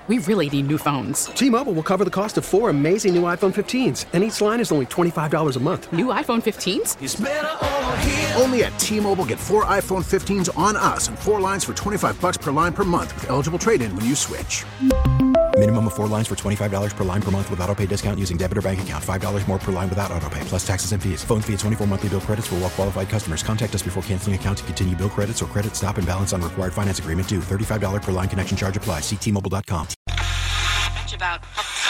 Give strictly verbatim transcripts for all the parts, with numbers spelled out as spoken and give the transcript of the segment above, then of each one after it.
We really need new phones. T-Mobile will cover the cost of four amazing new iPhone fifteens, and each line is only twenty-five dollars a month. New iPhone fifteens? It's better over here. Only at T-Mobile, get four iPhone fifteens on us and four lines for twenty-five dollars per line per month with eligible trade-in when you switch. Minimum of four lines for twenty-five dollars per line per month with autopay discount using debit or bank account. five dollars more per line without autopay, plus taxes and fees. Phone fee at twenty-four monthly bill credits for well-qualified customers. Contact us before canceling account to continue bill credits or credit stop and balance on required finance agreement due. thirty-five dollars per line connection charge applies. See T Mobile dot com. It's about...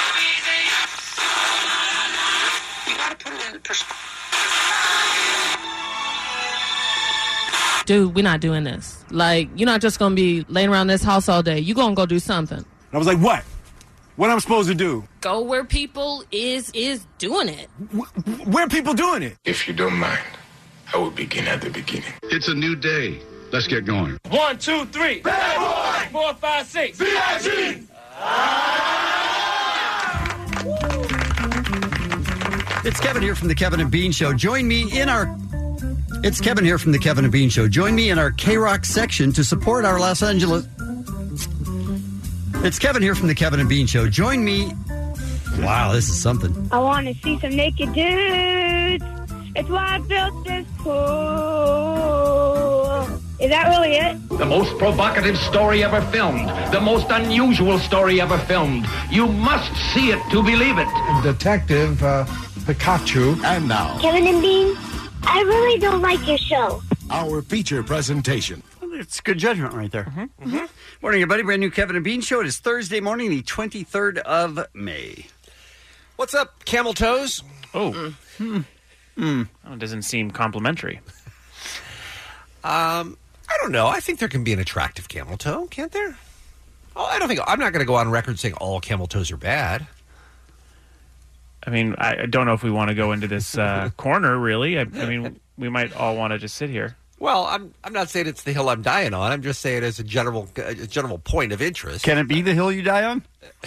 You gotta put it in perspective. Dude, we're not doing this. Like, you're not just gonna be laying around this house all day. You're gonna go do something. I was like, what? What am I supposed to do? Go where people is is doing it. Where are people doing it? If you don't mind, I will begin at the beginning. It's a new day. Let's get going. One, two, three. Bad boy. Four, five, six. V I G. It's Kevin here from the Kevin and Bean Show. Join me in our... It's Kevin here from the Kevin and Bean Show. Join me in our K-Rock section to support our Los Angeles... It's Kevin here from the Kevin and Bean Show. Join me... Wow, this is something. I want to see some naked dudes. It's why I built this pool. Is that really it? The most provocative story ever filmed. The most unusual story ever filmed. You must see it to believe it. Detective uh, Pikachu. And now... Kevin and Bean, I really don't like your show. Our feature presentation. It's good judgment right there. Mm-hmm. Mm-hmm. Morning, everybody. Brand new Kevin and Bean Show. It is Thursday morning, the twenty-third of May. What's up, camel toes? Oh. Mm. Mm. Oh, it doesn't seem complimentary. Um, I don't know. I think there can be an attractive camel toe, can't there? Oh, I don't think... I'm not going to go on record saying all camel toes are bad. I mean, I don't know if we want to go into this uh, corner, really. I, I mean, we might all want to just sit here. Well, I'm I'm not saying it's the hill I'm dying on. I'm just saying it's a general a general point of interest. Can it be the hill you die on?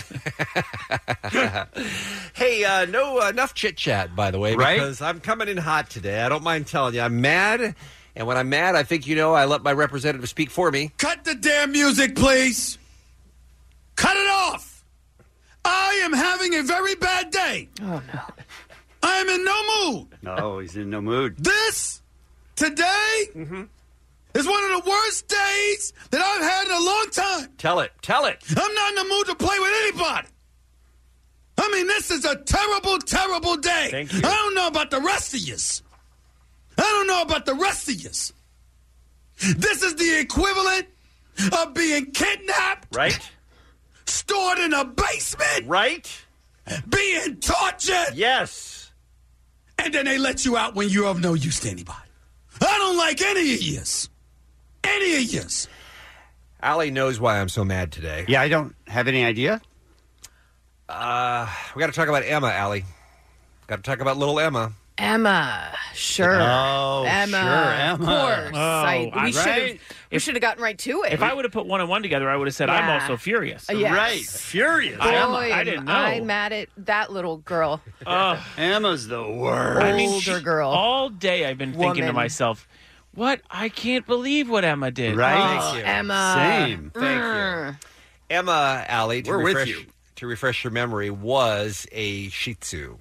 Hey, uh, no enough chit chat, by the way, right? Because I'm coming in hot today. I don't mind telling you, I'm mad, and when I'm mad, I think you know I let my representative speak for me. Cut the damn music, please. Cut it off. I am having a very bad day. Oh no, I am in no mood. No, he's in no mood. This. Today mm-hmm. is one of the worst days that I've had in a long time. Tell it. Tell it. I'm not in the mood to play with anybody. I mean, this is a terrible, terrible day. Thank you. I don't know about the rest of yous. I don't know about the rest of yous. This is the equivalent of being kidnapped. Right. Stored in a basement. Right. Being tortured. Yes. And then they let you out when you're of no use to anybody. I don't like any of yous. Any of yous. Allie knows why I'm so mad today. Yeah, I don't have any idea. Uh, we got to talk about Emma, Allie. Got to talk about little Emma. Emma, sure. Oh, Emma, sure, Emma. Of course. Oh, I, we I- should have right? we should have gotten right to it. If I would have put one and one together, I would have said, I'm Yeah. also furious. Uh, yes. Right, furious. Boy, Emma, I didn't know. I'm mad at that little girl. Uh, Emma's the worst. I mean, Older she- girl. All day I've been thinking to Woman. myself, what? I can't believe what Emma did. Right? Oh, Thank you. Emma. Same. Thank you. Emma, Allie, to We're with refresh, you. to refresh your memory, was a Shih Tzu.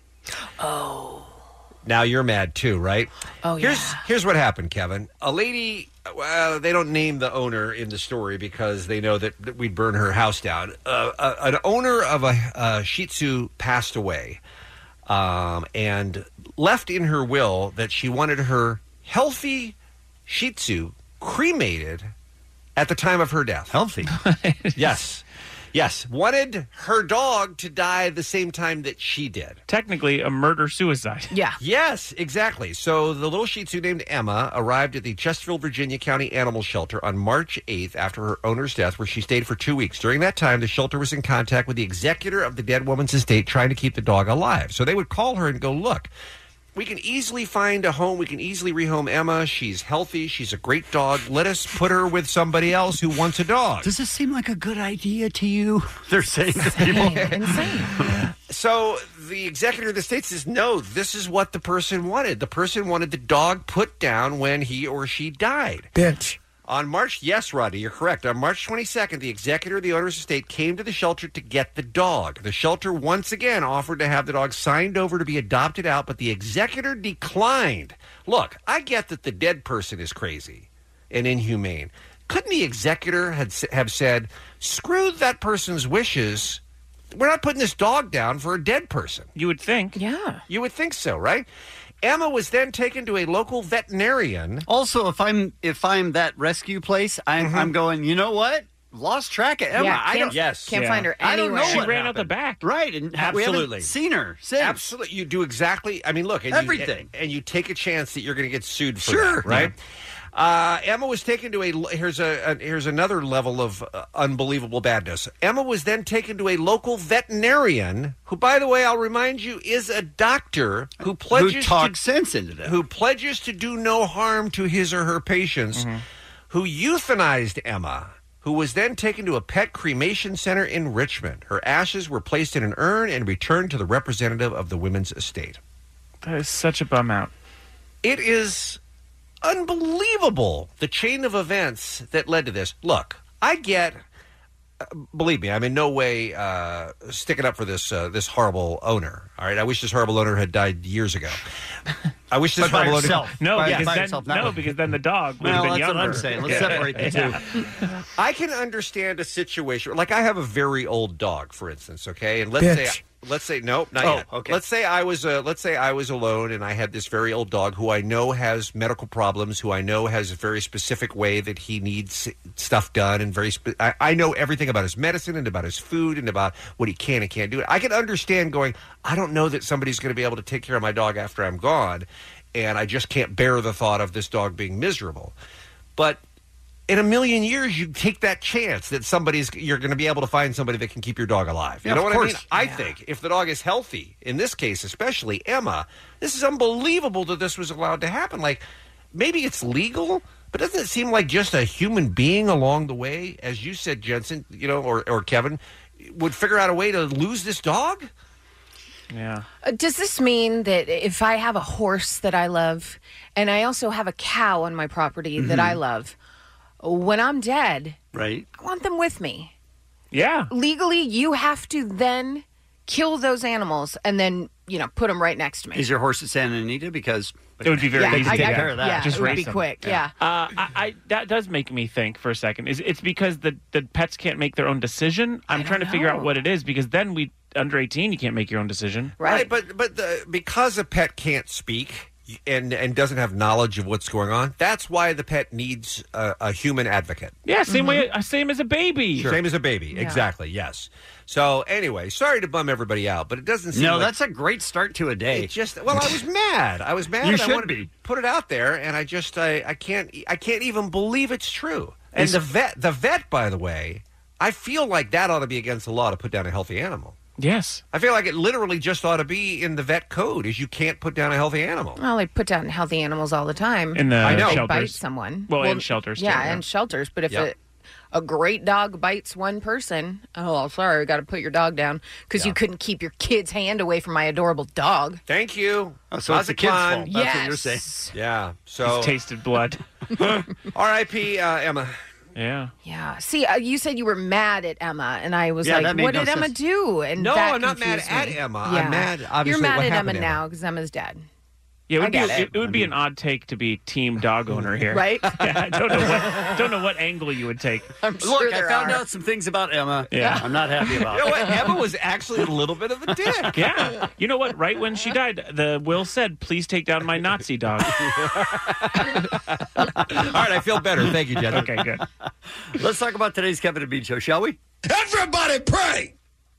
Oh. Now you're mad too, right? Oh, here's, yeah. Here's what happened, Kevin. A lady, well, they don't name the owner in the story because they know that, that we'd burn her house down. Uh, a, an owner of a, a Shih Tzu passed away um, and left in her will that she wanted her healthy Shih Tzu cremated at the time of her death. Healthy. Yes. Yes. Wanted her dog to die the same time that she did. Technically, a murder-suicide. Yeah. Yes, exactly. So the little Shih Tzu named Emma arrived at the Chesterfield, Virginia County Animal Shelter on March eighth after her owner's death, where she stayed for two weeks. During that time, the shelter was in contact with the executor of the dead woman's estate trying to keep the dog alive. So they would call her and go, look, we can easily find a home. We can easily rehome Emma. She's healthy. She's a great dog. Let us put her with somebody else who wants a dog. Does this seem like a good idea to you? They're saying to people. Insane. So the executor of the estate says, no, this is what the person wanted. The person wanted the dog put down when he or she died. Bitch. On March, yes, Rodney, you're correct. On March twenty-second, the executor of the owner's estate came to the shelter to get the dog. The shelter once again offered to have the dog signed over to be adopted out, but the executor declined. Look, I get that the dead person is crazy and inhumane. Couldn't the executor had, have said, screw that person's wishes? We're not putting this dog down for a dead person. You would think. Yeah. You would think so, right? Emma was then taken to a local veterinarian. Also, if I'm if I'm that rescue place, I'm Mm-hmm. I'm going, you know what? Lost track of Emma. Yeah, I can't- don't. Yes. Can't Yeah. find her I don't anywhere. know She what ran out the happened. back. Right, and ha- we Absolutely. haven't seen her since. Absolutely. You do exactly. I mean, look. And Everything. You, and you take a chance that you're going to get sued for Sure. that, right? Uh, Emma was taken to a. Here's a, a here's another level of uh, unbelievable badness. Emma was then taken to a local veterinarian, who, by the way, I'll remind you, is a doctor who pledges Who talks to, sense into that. who pledges to do no harm to his or her patients, Mm-hmm. who euthanized Emma, who was then taken to a pet cremation center in Richmond. Her ashes were placed in an urn and returned to the representative of the women's estate. That is such a bum out. It is unbelievable, the chain of events that led to this. Look, I get, uh, believe me, I'm in no way uh, sticking up for this uh, this horrible owner. All right, I wish this horrible owner had died years ago. I wish this But by horrible herself. owner. No, By- because by then, herself, not no, with- because then the dog would have Well, been that's younger. what I'm saying. Let's Yeah. separate the two. I can understand a situation like I have a very old dog, for instance. Okay, and let's Bitch. say. Let's say nope, not Oh, yet. okay. Let's say I was uh, let's say I was alone and I had this very old dog who I know has medical problems, who I know has a very specific way that he needs stuff done, and very spe- I, I know everything about his medicine and about his food and about what he can and can't do. I can understand going, I don't know that somebody's going to be able to take care of my dog after I'm gone, and I just can't bear the thought of this dog being miserable. But in a million years, you take that chance that somebody's you're going to be able to find somebody that can keep your dog alive. You Yeah, know of what course. I mean? I think if the dog is healthy, in this case especially Emma, this is unbelievable that this was allowed to happen. Like, maybe it's legal, but doesn't it seem like just a human being along the way, as you said, Jensen, you know, or or Kevin, would figure out a way to lose this dog? Yeah. Uh, Does this mean that if I have a horse that I love, and I also have a cow on my property that I love, when I'm dead, Right. I want them with me? Yeah. Legally, you have to then kill those animals and then, you know, put them right next to me. Is your horse at Santa Anita? Because It would be very yeah, easy I, to I, take care of that. Yeah, Just it would race be them. quick. Yeah. Uh, I, I that does make me think for a second. Is it's because the the pets can't make their own decision? I'm I trying to don't figure out know. what it is, because then we under eighteen you can't make your own decision. Right. But but the, because a pet can't speak and and doesn't have knowledge of what's going on, that's why the pet needs a, a human advocate. Yeah, same way, uh, same as a baby. Same as a baby, Yeah. exactly. Yes. So anyway, sorry to bum everybody out, but it doesn't seem no, like that's a great start to a day. it just. Well, I was mad. I was mad. You and I should wanted be. to put it out there, and I just I, I can't I can't even believe it's true. And Is- the vet the vet, by the way, I feel like that ought to be against the law to put down a healthy animal. Yes. I feel like it literally just ought to be in the vet code, is you can't put down a healthy animal. Well, they put down healthy animals all the time. In the I know. They shelters. bite someone. Well, and shelters, too, Yeah, yeah. and shelters. But if Yep. a, a great dog bites one person, oh, sorry, we got to put your dog down because you couldn't keep your kid's hand away from my adorable dog. Thank you. Oh, so How's it's the it kid's fun? fault. That's yes. what you're saying. Yeah. So He's tasted blood. R I P Uh, Emma. Yeah. Yeah. See, uh, you said you were mad at Emma, and I was Yeah, that like, made "What no did Emma sense. do?" And No, that I'm not mad confused at me. Emma. I'm Yeah. mad, obviously, You're mad what at Emma happened to Emma. now because Emma's dead. Yeah, it would, I be, get it. it. it would be an odd take to be team dog owner here. Right? Yeah, I don't know what don't know what angle you would take. I'm sure Look, I there found are. out some things about Emma. Yeah. I'm not happy about. You know what? Emma was actually a little bit of a dick. Yeah. You know what? Right when she died, the will said, "Please take down my Nazi dog." All right, I feel better. Thank you, Jen. Okay, good. Let's talk about today's Kevin and Bean show, shall we? Everybody pray!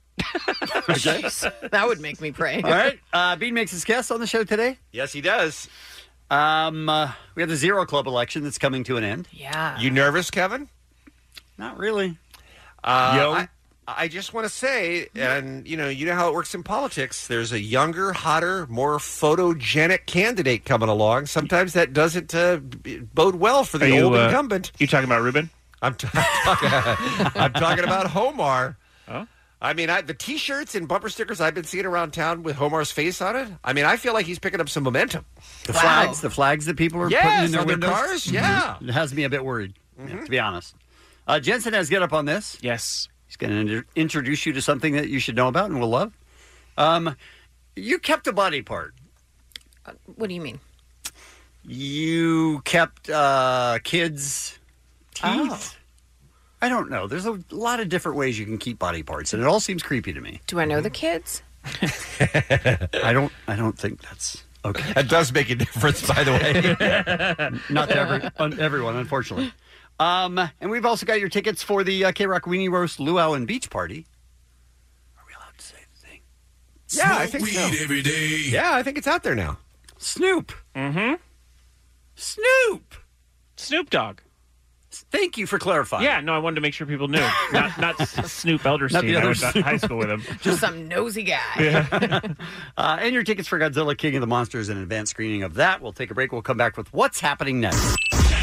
Okay. That would make me pray. All right. Uh, Bean makes his guest on the show today. Yes, he does. Um, uh, we have the Zero Club election that's coming to an end. Yeah. You nervous, Kevin? Not really. Uh, Yo. I, I just want to say, and you know, you know how it works in politics. There's a younger, hotter, more photogenic candidate coming along. Sometimes that doesn't uh, b- bode well for the Are you, old uh, incumbent. You talking about Ruben? I'm, t- I'm, talking, I'm talking about Homar. Oh. I mean, I, the T-shirts and bumper stickers I've been seeing around town with Homar's face on it. I mean, I feel like he's picking up some momentum. The flags, the flags that people are Yes, putting in their on their windows. cars, Mhm. yeah. It has me a bit worried. yeah, to be honest. Uh, Jensen has Get Up on this. Yes. He's going to inter- introduce you to something that you should know about and will love. Um, you kept a body part. Uh, what do you mean? You kept uh, kids' teeth. Oh. I don't know. There's a lot of different ways you can keep body parts, and it all seems creepy to me. Do I know the kids? I don't. I don't think that's okay. That does make a difference, by the way. Not to every, un, everyone, unfortunately. Um, and we've also got your tickets for the uh, K-Rock Weenie Roast Luau and Beach Party. Are we allowed to say the thing? Yeah, I think so. every day. Yeah, I think it's out there now. Snoop. Mm-hmm. Snoop. Snoop Dogg. Thank you for clarifying. Yeah, no, I wanted to make sure people knew. Not not Snoop Elderstein. Not the I other went to Snoop. high school with him. Just some nosy guy. Yeah. uh, and your tickets for Godzilla King of the Monsters and an advanced screening of that. We'll take a break. We'll come back with what's happening next.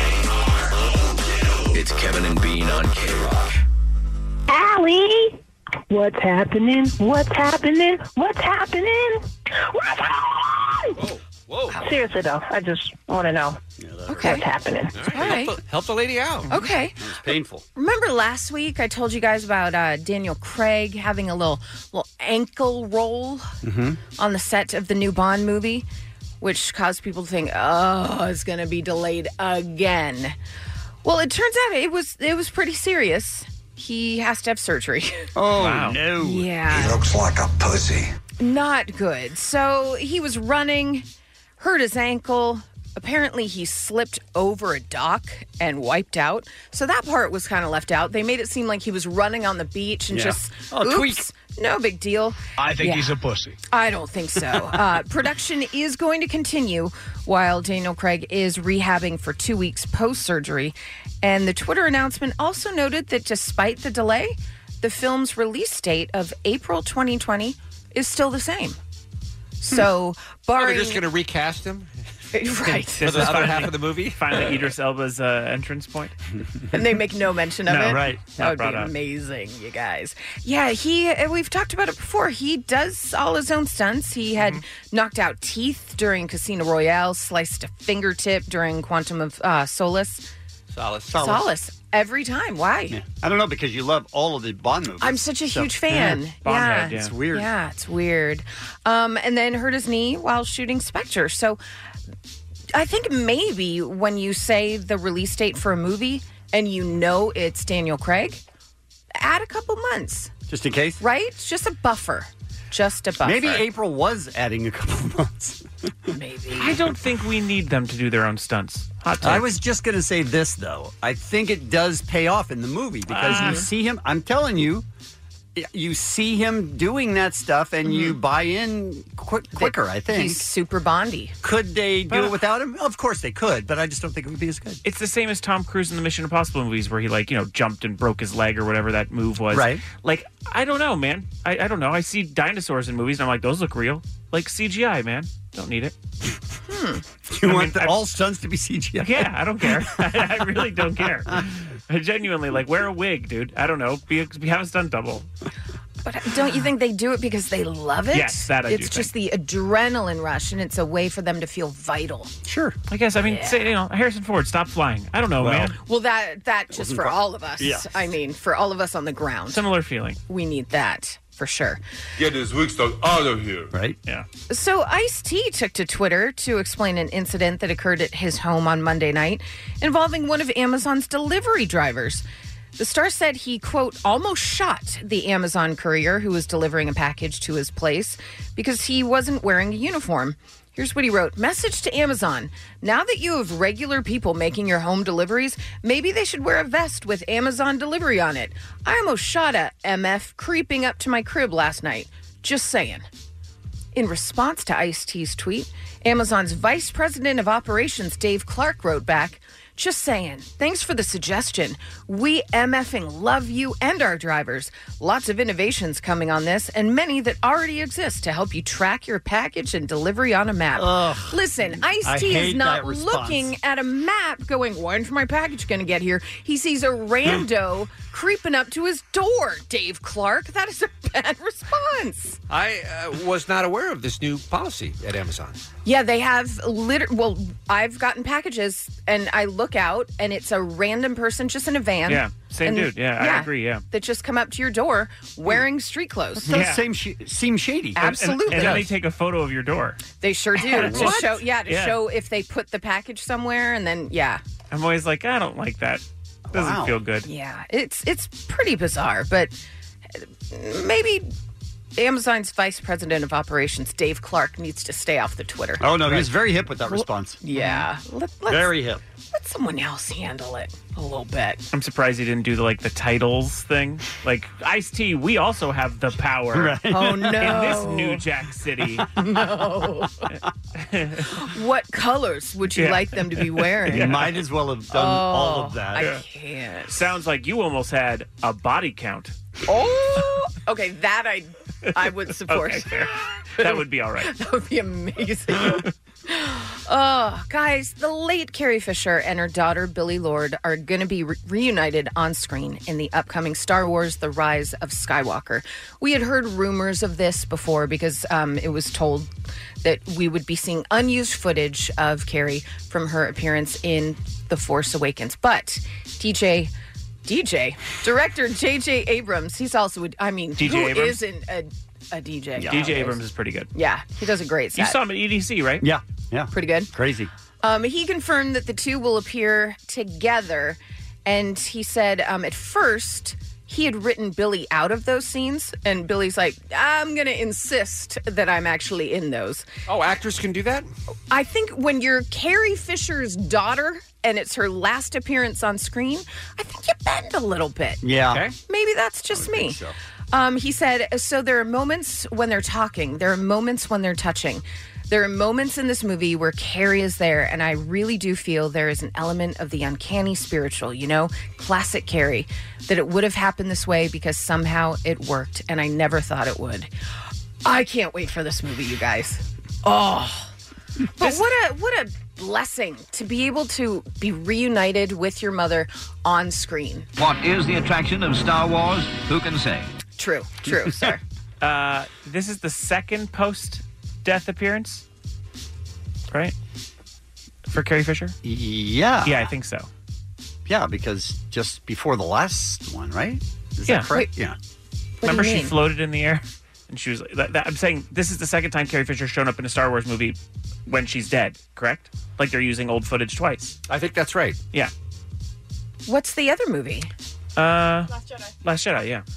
It's Kevin and Bean on K-Rock. Allie, what's happening? What's happening? What's happening? What's happening? Whoa. Seriously, though, I just want to know Okay. what's happening. All right. All right. Help, the, help the lady out. Okay. It's painful. Remember last week I told you guys about uh, Daniel Craig having a little little ankle roll Mm-hmm. on the set of the new Bond movie, which caused people to think, oh, it's going to be delayed again. Well, it turns out it was it was pretty serious. He has to have surgery. Oh, Wow. no. Yeah. He looks like a pussy. Not good. So he was running, hurt his ankle. Apparently, he slipped over a dock and wiped out. So that part was kind of left out. They made it seem like he was running on the beach and Yeah. just, Oh, oops, tweak. no big deal. I think Yeah. he's a pussy. I don't think so. Uh, production is going to continue while Daniel Craig is rehabbing for two weeks post-surgery. And the Twitter announcement also noted that despite the delay, the film's release date of April twenty twenty is still the same. So, Oh, barring... they're just going to recast him? Right. For the other half of the movie? Finally, Idris Elba's uh, entrance point. And they make no mention of No, it. right. That Not would be brought up. amazing, you guys. Yeah, he. uh, We've talked about it before. He does all his own stunts. He had Mm-hmm. knocked out teeth during Casino Royale, sliced a fingertip during Quantum of uh, Solace. Solace. Solace. Every time. Why? Yeah. I don't know, because you love all of the Bond movies. I'm such a So- huge fan. Yeah. Bondhead, yeah. It's weird. Yeah, it's weird. Um, and then hurt his knee while shooting Spectre. So I think maybe when you say the release date for a movie and you know it's Daniel Craig, add a couple months, Just in case? right? It's just a buffer. Just a buffer. Maybe April was adding a couple months. Maybe. I don't think we need them to do their own stunts. Hot take. I was just going to say this, though. I think it does pay off in the movie because Ah. you see him. I'm telling you, you see him doing that stuff and you buy in quick, quicker, I think. He's super Bondy. Could they do But- it without him? Of course they could, but I just don't think it would be as good. It's the same as Tom Cruise in the Mission Impossible movies where he, like, you know, jumped and broke his leg or whatever that move was. Right. Like, I don't know, man. I, I don't know. I see dinosaurs in movies and I'm like, those look real. Like C G I, man. Don't need it. You I want mean, the, I- all stunts to be C G I? Yeah, I don't care. I, I really don't care. I genuinely, like, wear a wig, dude. I don't know. Be, a, be have a stunt double. But don't you think they do it because they love it? Yes, that I do It's just the adrenaline rush, and it's a way for them to feel vital. Sure. I guess. I mean, say, you know, Harrison Ford, stop flying. I don't know, Well, man. Well, that that just wasn't for quite- all of us. Yeah. I mean, for all of us on the ground, Similar feeling. we need that for sure. Get this weak stuff out of here. Right? Yeah. So Ice-T took to Twitter to explain an incident that occurred at his home on Monday night involving one of Amazon's delivery drivers. The star said he, quote, almost shot the Amazon courier who was delivering a package to his place because he wasn't wearing a uniform. Here's what he wrote. Message to Amazon. Now that you have regular people making your home deliveries, maybe they should wear a vest with Amazon delivery on it. I almost shot a M F creeping up to my crib last night. Just saying. In response to Ice-T's tweet, Amazon's Vice President of Operations, Dave Clark, wrote back, just saying, thanks for the suggestion. We MFing love you and our drivers. Lots of innovations coming on this and many that already exist to help you track your package and delivery on a map. Ugh. Listen, I Ice-T hate is not that response. looking at a map going, when's my package going to get here? He sees a rando creeping up to his door, Dave Clark. That is a bad response. I uh, was not aware of this new policy at Amazon. Yeah, they have liter- well, I've gotten packages and I look look out and it's a random person just in a van. Yeah, same and- dude. Yeah, I agree, yeah. That just come up to your door wearing street clothes. That does seem, sh- seem shady. And- Absolutely. And, and then they take a photo of your door. They sure do. to What? show, yeah, to Yeah. show if they put the package somewhere, and then yeah, I'm always like, I don't like that. Doesn't Wow. feel good. yeah, it's it's pretty bizarre. But maybe Amazon's vice president of operations, Dave Clark, needs to stay off the Twitter. Oh, no, he was very hip with that response. Yeah, Let, let's, Very hip. Let someone else handle it a little bit. I'm surprised he didn't do the, like the titles thing. Like Ice-T, we also have the power. Right. Oh, no. In this New Jack City. No. What colors would you Yeah. like them to be wearing? He might as well have done Oh, all of that. I Yeah. can't. Sounds like you almost had a body count. Oh, okay, that I I would support. Okay, fair. That would be all right. That would be amazing. Oh, guys, the late Carrie Fisher and her daughter, Billie Lourd, are going to be re- reunited on screen in the upcoming Star Wars The Rise of Skywalker. We had heard rumors of this before because um, it was told that we would be seeing unused footage of Carrie from her appearance in The Force Awakens. But D J... D J, director J J Abrams, he's also, a, I mean, D J who Abrams? isn't a, a D J? D J Abrams is pretty good. Yeah, he does a great set. You saw him at E D C, right? Yeah, yeah. Pretty good. Crazy. Um, he confirmed that the two will appear together, and he said um, at first he had written Billy out of those scenes, and Billy's like, I'm going to insist that I'm actually in those. Oh, actors can do that? I think when you're Carrie Fisher's daughter and it's her last appearance on screen, I think you bend a little bit. Yeah. Okay. Maybe that's just me. so. Um, he said, so there are moments when they're talking, there are moments when they're touching. There are moments in this movie where Carrie is there, and I really do feel there is an element of the uncanny spiritual, you know, classic Carrie, that it would have happened this way because somehow it worked, and I never thought it would. I can't wait for this movie, you guys. Oh, but what a what a blessing to be able to be reunited with your mother on screen. What is the attraction of Star Wars? Who can say? True, true, sir. Uh, this is the second post-death appearance, right? For Carrie Fisher? Yeah. Yeah, I think so. Yeah, because just before the last one, right? Is Yeah. that correct? Wait. Yeah. Remember do you she mean? floated in the air? And she was like, that, that, I'm saying this is the second time Carrie Fisher's shown up in a Star Wars movie when she's dead, correct? Like they're using old footage twice. I think that's right. Yeah. What's the other movie? Uh, Last Jedi. Last Jedi, yeah.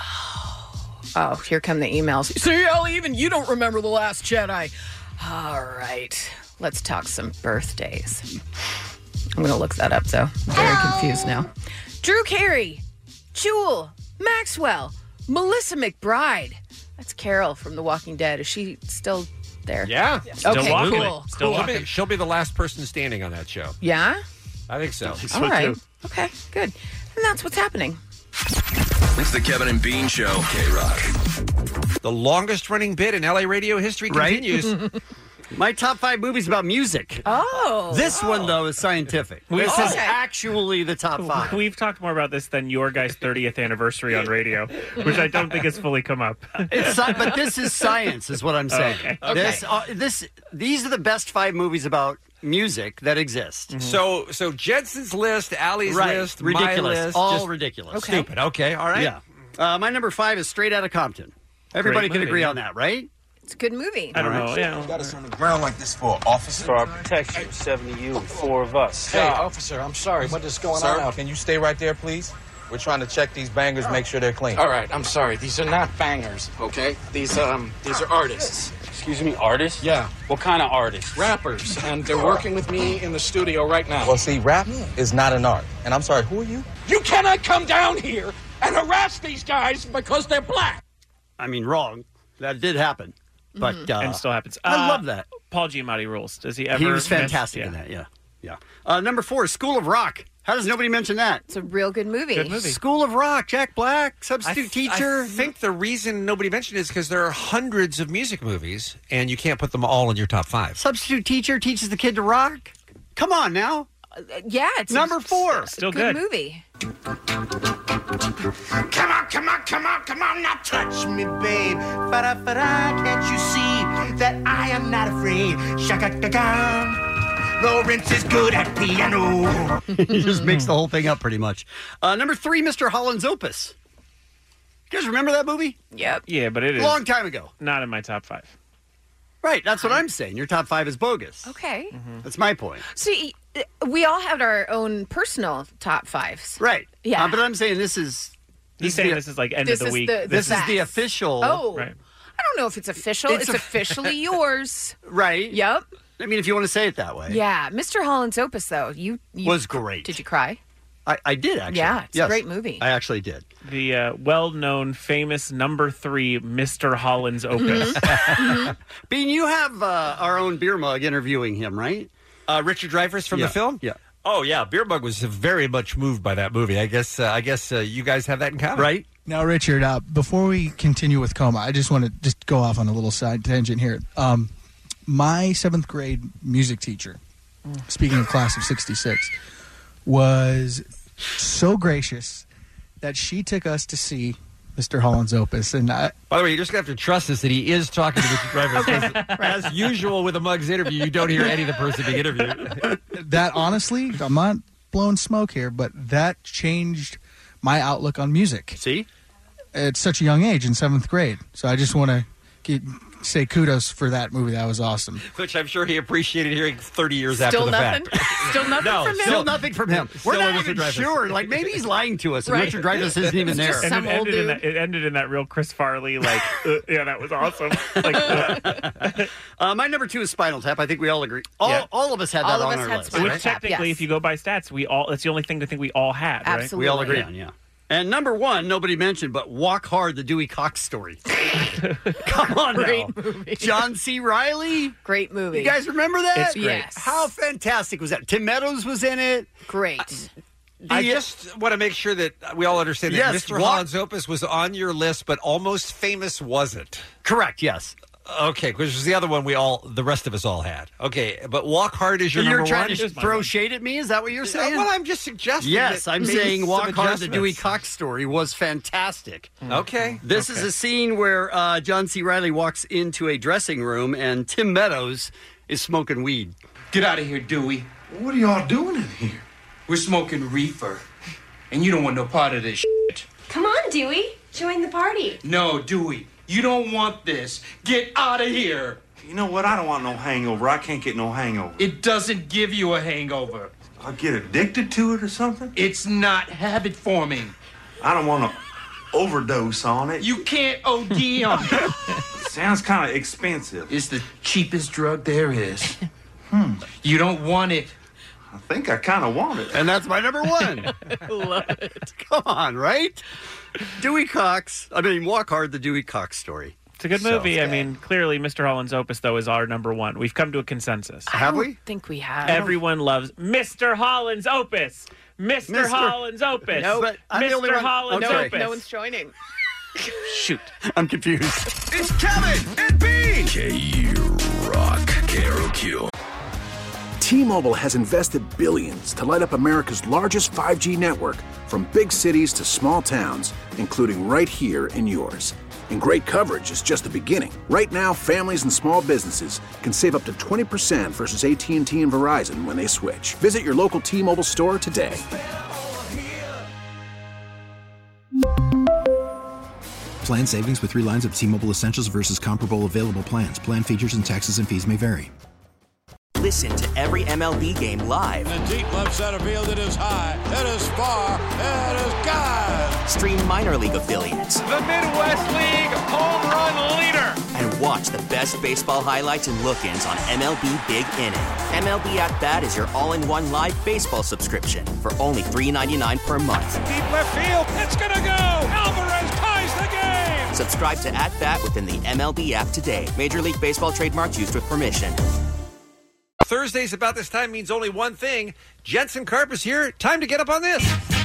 Oh, here come the emails. See, Ellie, even you don't remember The Last Jedi. All right, let's talk some birthdays. I'm going to look that up, though. I'm very confused now. Drew Carey, Jewel, Maxwell, Melissa McBride. That's Carol from The Walking Dead. Is she still there? Yeah. Still Okay, walking cool. it. Still cool. She'll be, walking. she'll be the last person standing on that show. Yeah? I think so. All right. Okay, good. And that's what's happening. It's the Kevin and Bean Show. K-Rock. The longest running bit in L A radio history Right? continues. My top five movies about music. Oh. This one, though, is scientific. This Oh, is okay. actually the top five. We've talked more about this than your guys' thirtieth anniversary on radio, which I don't think has fully come up. It's sci- but this is science, is what I'm saying. Okay. This, uh, this, these are the best five movies about music that exist. So, so Jensen's list, Allie's Right. list, ridiculous. my list, All just ridiculous. Okay. stupid. Okay, all right. Yeah. Uh, my number five is Straight Outta Compton. Everybody Great can movie, agree yeah. on that, right? It's a good movie. I don't know. Yeah. Got us on the ground like this for officer. For our protection, seven of you and four of us. Hey, officer, I'm sorry. What is going Sir, on out can you stay right there, please? We're trying to check these bangers, make sure they're clean. All right, I'm sorry. These are not bangers, okay? These um, these are artists. Excuse me, artists? Yeah, What kind of artists? rappers, and they're working with me in the studio right now. Well, see, rap is not an art. And I'm sorry, who are you? You cannot come down here and harass these guys because they're black. I mean, wrong. That did happen. But uh, And it still happens. I Uh, love that. Paul Giamatti rules. Does he ever? He was miss- fantastic yeah. in that, yeah. Yeah. Uh, number four, School of Rock. How does nobody mention that? It's a real good movie. Good movie. School of Rock, Jack Black, I, substitute th- teacher. I think the reason nobody mentioned it is because there are hundreds of music movies, and you can't put them all in your top five. Substitute teacher teaches the kid to rock. Come on now. Uh, yeah, it's Number a, four. a Still good good. movie. Come on, come on, come on, come on, now touch me, babe. Fa-da, fa-da, can't you see that I am not afraid? Shaka-ka-ka. Lawrence is good at piano. He just makes the whole thing up pretty much. Uh, number three, Mister Holland's Opus. You guys remember that movie? Yep. Yeah, but it is Long time ago. not in my top five. Right, that's what I'm saying. Your top five is bogus. Okay. That's my point. See, we all had our own personal top fives. Right. Yeah. Uh, but I'm saying this is... He's this saying the- this is like end This of the is week. the- the This is the best. official... Oh. Right. I don't know if it's official. It's It's, a- officially yours. Right. Yep. I mean, if you want to say it that way. Yeah. Mister Holland's Opus, though, you, you Was great. Did you cry? I, I did, actually. Yeah, it's a Yes. great movie. I actually did. The uh, well-known, famous number three Mister Holland's Opus. Mm-hmm. Bean, you have uh, our own beer mug interviewing him, right? Uh, Richard Dreyfuss from Yeah. the film? Yeah. Oh, yeah. Beer Mug was very much moved by that movie. I guess uh, I guess uh, you guys have that in common. Right? Now, Richard, uh, before we continue with Coma, I just want to just go off on a little side tangent here. Um, my seventh grade music teacher, speaking of class of sixty-six, was so gracious that she took us to see Mister Holland's Opus. And I, By the way, you're just going to have to trust us that he is talking to Richard Dreyfuss. Because as usual with a Muggs interview, you don't hear any of the person being interviewed. that honestly, I'm not blowing smoke here, but that changed my outlook on music. See? At such a young age, in seventh grade. So I just want to get, say kudos for that movie. That was awesome. Which I'm sure he appreciated hearing thirty years Still after the nothing? fact. Still nothing No, from him? Still nothing from him. Still We're not Richard even Dreyfuss. sure. Like, maybe he's lying to us. And Right. Richard Dreyfuss isn't even It's there. just And Some it old ended, in dude. that, it ended in that real Chris Farley, like, uh, yeah, that was awesome. Like, uh, Uh, my number two is Spinal Tap. I think we all agree. All, Yeah. all of us had All that of on us our had list. Spinal which right? Tap, technically, yes. if you go by stats, we all, it's the only thing I think we all had, right? Absolutely. We all agree on, yeah. And number one, nobody mentioned, but Walk Hard, the Dewey Cox story. Come on Great now. movie. John C. Reilly. Great movie. You guys remember that? It's great. Yes. How fantastic was that? Tim Meadows was in it. Great. I The- just want to make sure that we all understand that Yes, Mister Walk- Holland's Opus was on your list, but Almost Famous wasn't. Correct, yes. Okay, which was the other one we all, the rest of us all had. Okay, but Walk Hard is your You're number trying one. to throw shade at me? Is that what you're saying? Uh, well, I'm just suggesting. Yes, that I'm maybe saying some Walk Hard, the Dewey adjustments. Cox story was fantastic. Okay. This is a scene where uh, John C. Reilly walks into a dressing room and Tim Meadows is smoking weed. Get out of here, Dewey. What are y'all doing in here? We're smoking reefer. And you don't want no part of this shit. Come on, Dewey. Join the party. No, Dewey. You don't want this. Get out of here. You know what? I don't want no hangover. I can't get no hangover. It doesn't give you a hangover. I get addicted to it or something? It's not habit forming. I don't want to overdose on it. You can't O D on it. Sounds kind of expensive. It's the cheapest drug there is. Hmm. You don't want it. I think I kind of want it. And that's my number one. Love it. Come on, right? Dewey Cox. I mean, Walk Hard, the Dewey Cox story. It's a good So- movie. I mean, clearly, Mister Holland's Opus, though, is our number one. We've come to a consensus. Have I we? don't think we have. Everyone loves Mister Holland's Opus. Mister Mister Holland's Opus. No, but I'm the Mister only one- Holland's okay. Opus. No one's joining. Shoot. I'm confused. It's Kevin and Bean. K-Rock. K R O Q. T-Mobile has invested billions to light up America's largest five G network, from big cities to small towns, including right here in yours. And great coverage is just the beginning. Right now, families and small businesses can save up to twenty percent versus A T and T and Verizon when they switch. Visit your local T-Mobile store today. Plan savings with three lines of T-Mobile Essentials versus comparable available plans. Plan features and taxes and fees may vary. Listen to every M L B game live. In the deep left center field, it is high, it is far, it is gone. Stream minor league affiliates. The Midwest League home run leader. And watch the best baseball highlights and look-ins on M L B Big Inning. M L B At Bat is your all-in-one live baseball subscription for only three dollars and ninety-nine cents per month. Deep left field, it's gonna go. Alvarez ties the game. Subscribe to At Bat within the M L B app today. Major League Baseball trademarks used with permission. Thursdays about this time means only one thing. Jensen Karp is here. Time to get up on this.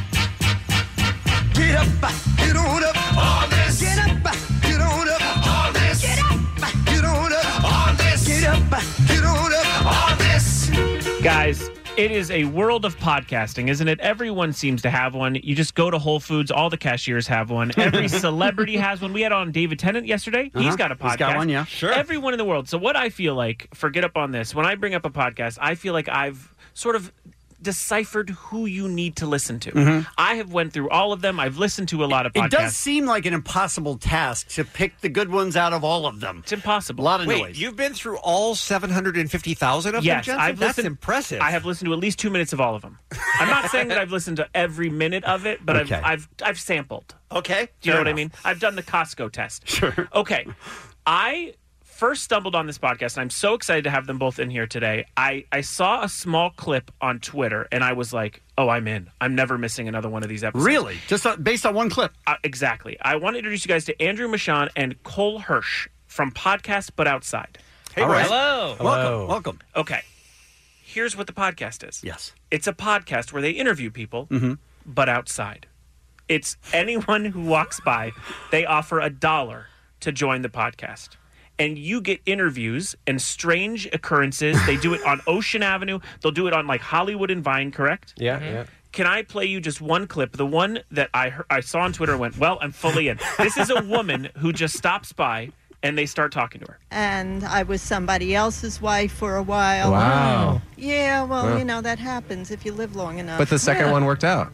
Get up, get on up on this. Get up, get on up on this. Get up, get on up on this. Get up, get on up on this. Guys, It is a world of podcasting, isn't it? Everyone seems to have one. You just go to Whole Foods, all the cashiers have one. Every celebrity has one. We had on David Tennant yesterday. Uh-huh. He's got a podcast. He's got one, yeah. Sure. Everyone in the world. So what I feel like, for Get Up On This, when I bring up a podcast, I feel like I've sort of deciphered who you need to listen to. Mhm. I have went through all of them. I've listened to a lot of podcasts. It does seem like an impossible task to pick the good ones out of all of them. It's impossible. A lot of Wait, noise. you've been through all seven hundred fifty thousand of Yes, them, Jensen? I've That's listened, impressive. I have listened to at least two minutes of all of them. I'm not saying that I've listened to every minute of it, but Okay. I've, I've I've sampled. Okay. Do you know Fair what I enough. mean? I've done the Costco test. Sure. Okay. I first stumbled on this podcast, and I'm so excited to have them both in here today. I, I saw a small clip on Twitter, and I was like, oh, I'm in. I'm never missing another one of these episodes. Really? Just uh, based on one clip? Uh, exactly. I want to introduce you guys to Andrew Michon and Cole Hirsch from Podcast But Outside. Hey, All right. Hello. Welcome. Welcome. Okay. Here's what the podcast is. Yes. It's a podcast where they interview people, Mm-hmm. but outside. It's anyone who walks by, they offer a dollar to join the podcast. And you get interviews and strange occurrences. They do it on Ocean Avenue. They'll do it on like Hollywood and Vine, correct? Yeah, yeah. Can I play you just one clip? The one that I heard, I saw on Twitter and went, well, I'm fully in. This is a woman who just stops by and they start talking to her. And I was somebody else's wife for a while. Wow. Yeah, well, Well. you know, that happens if you live long enough. But the second Yeah. one worked out.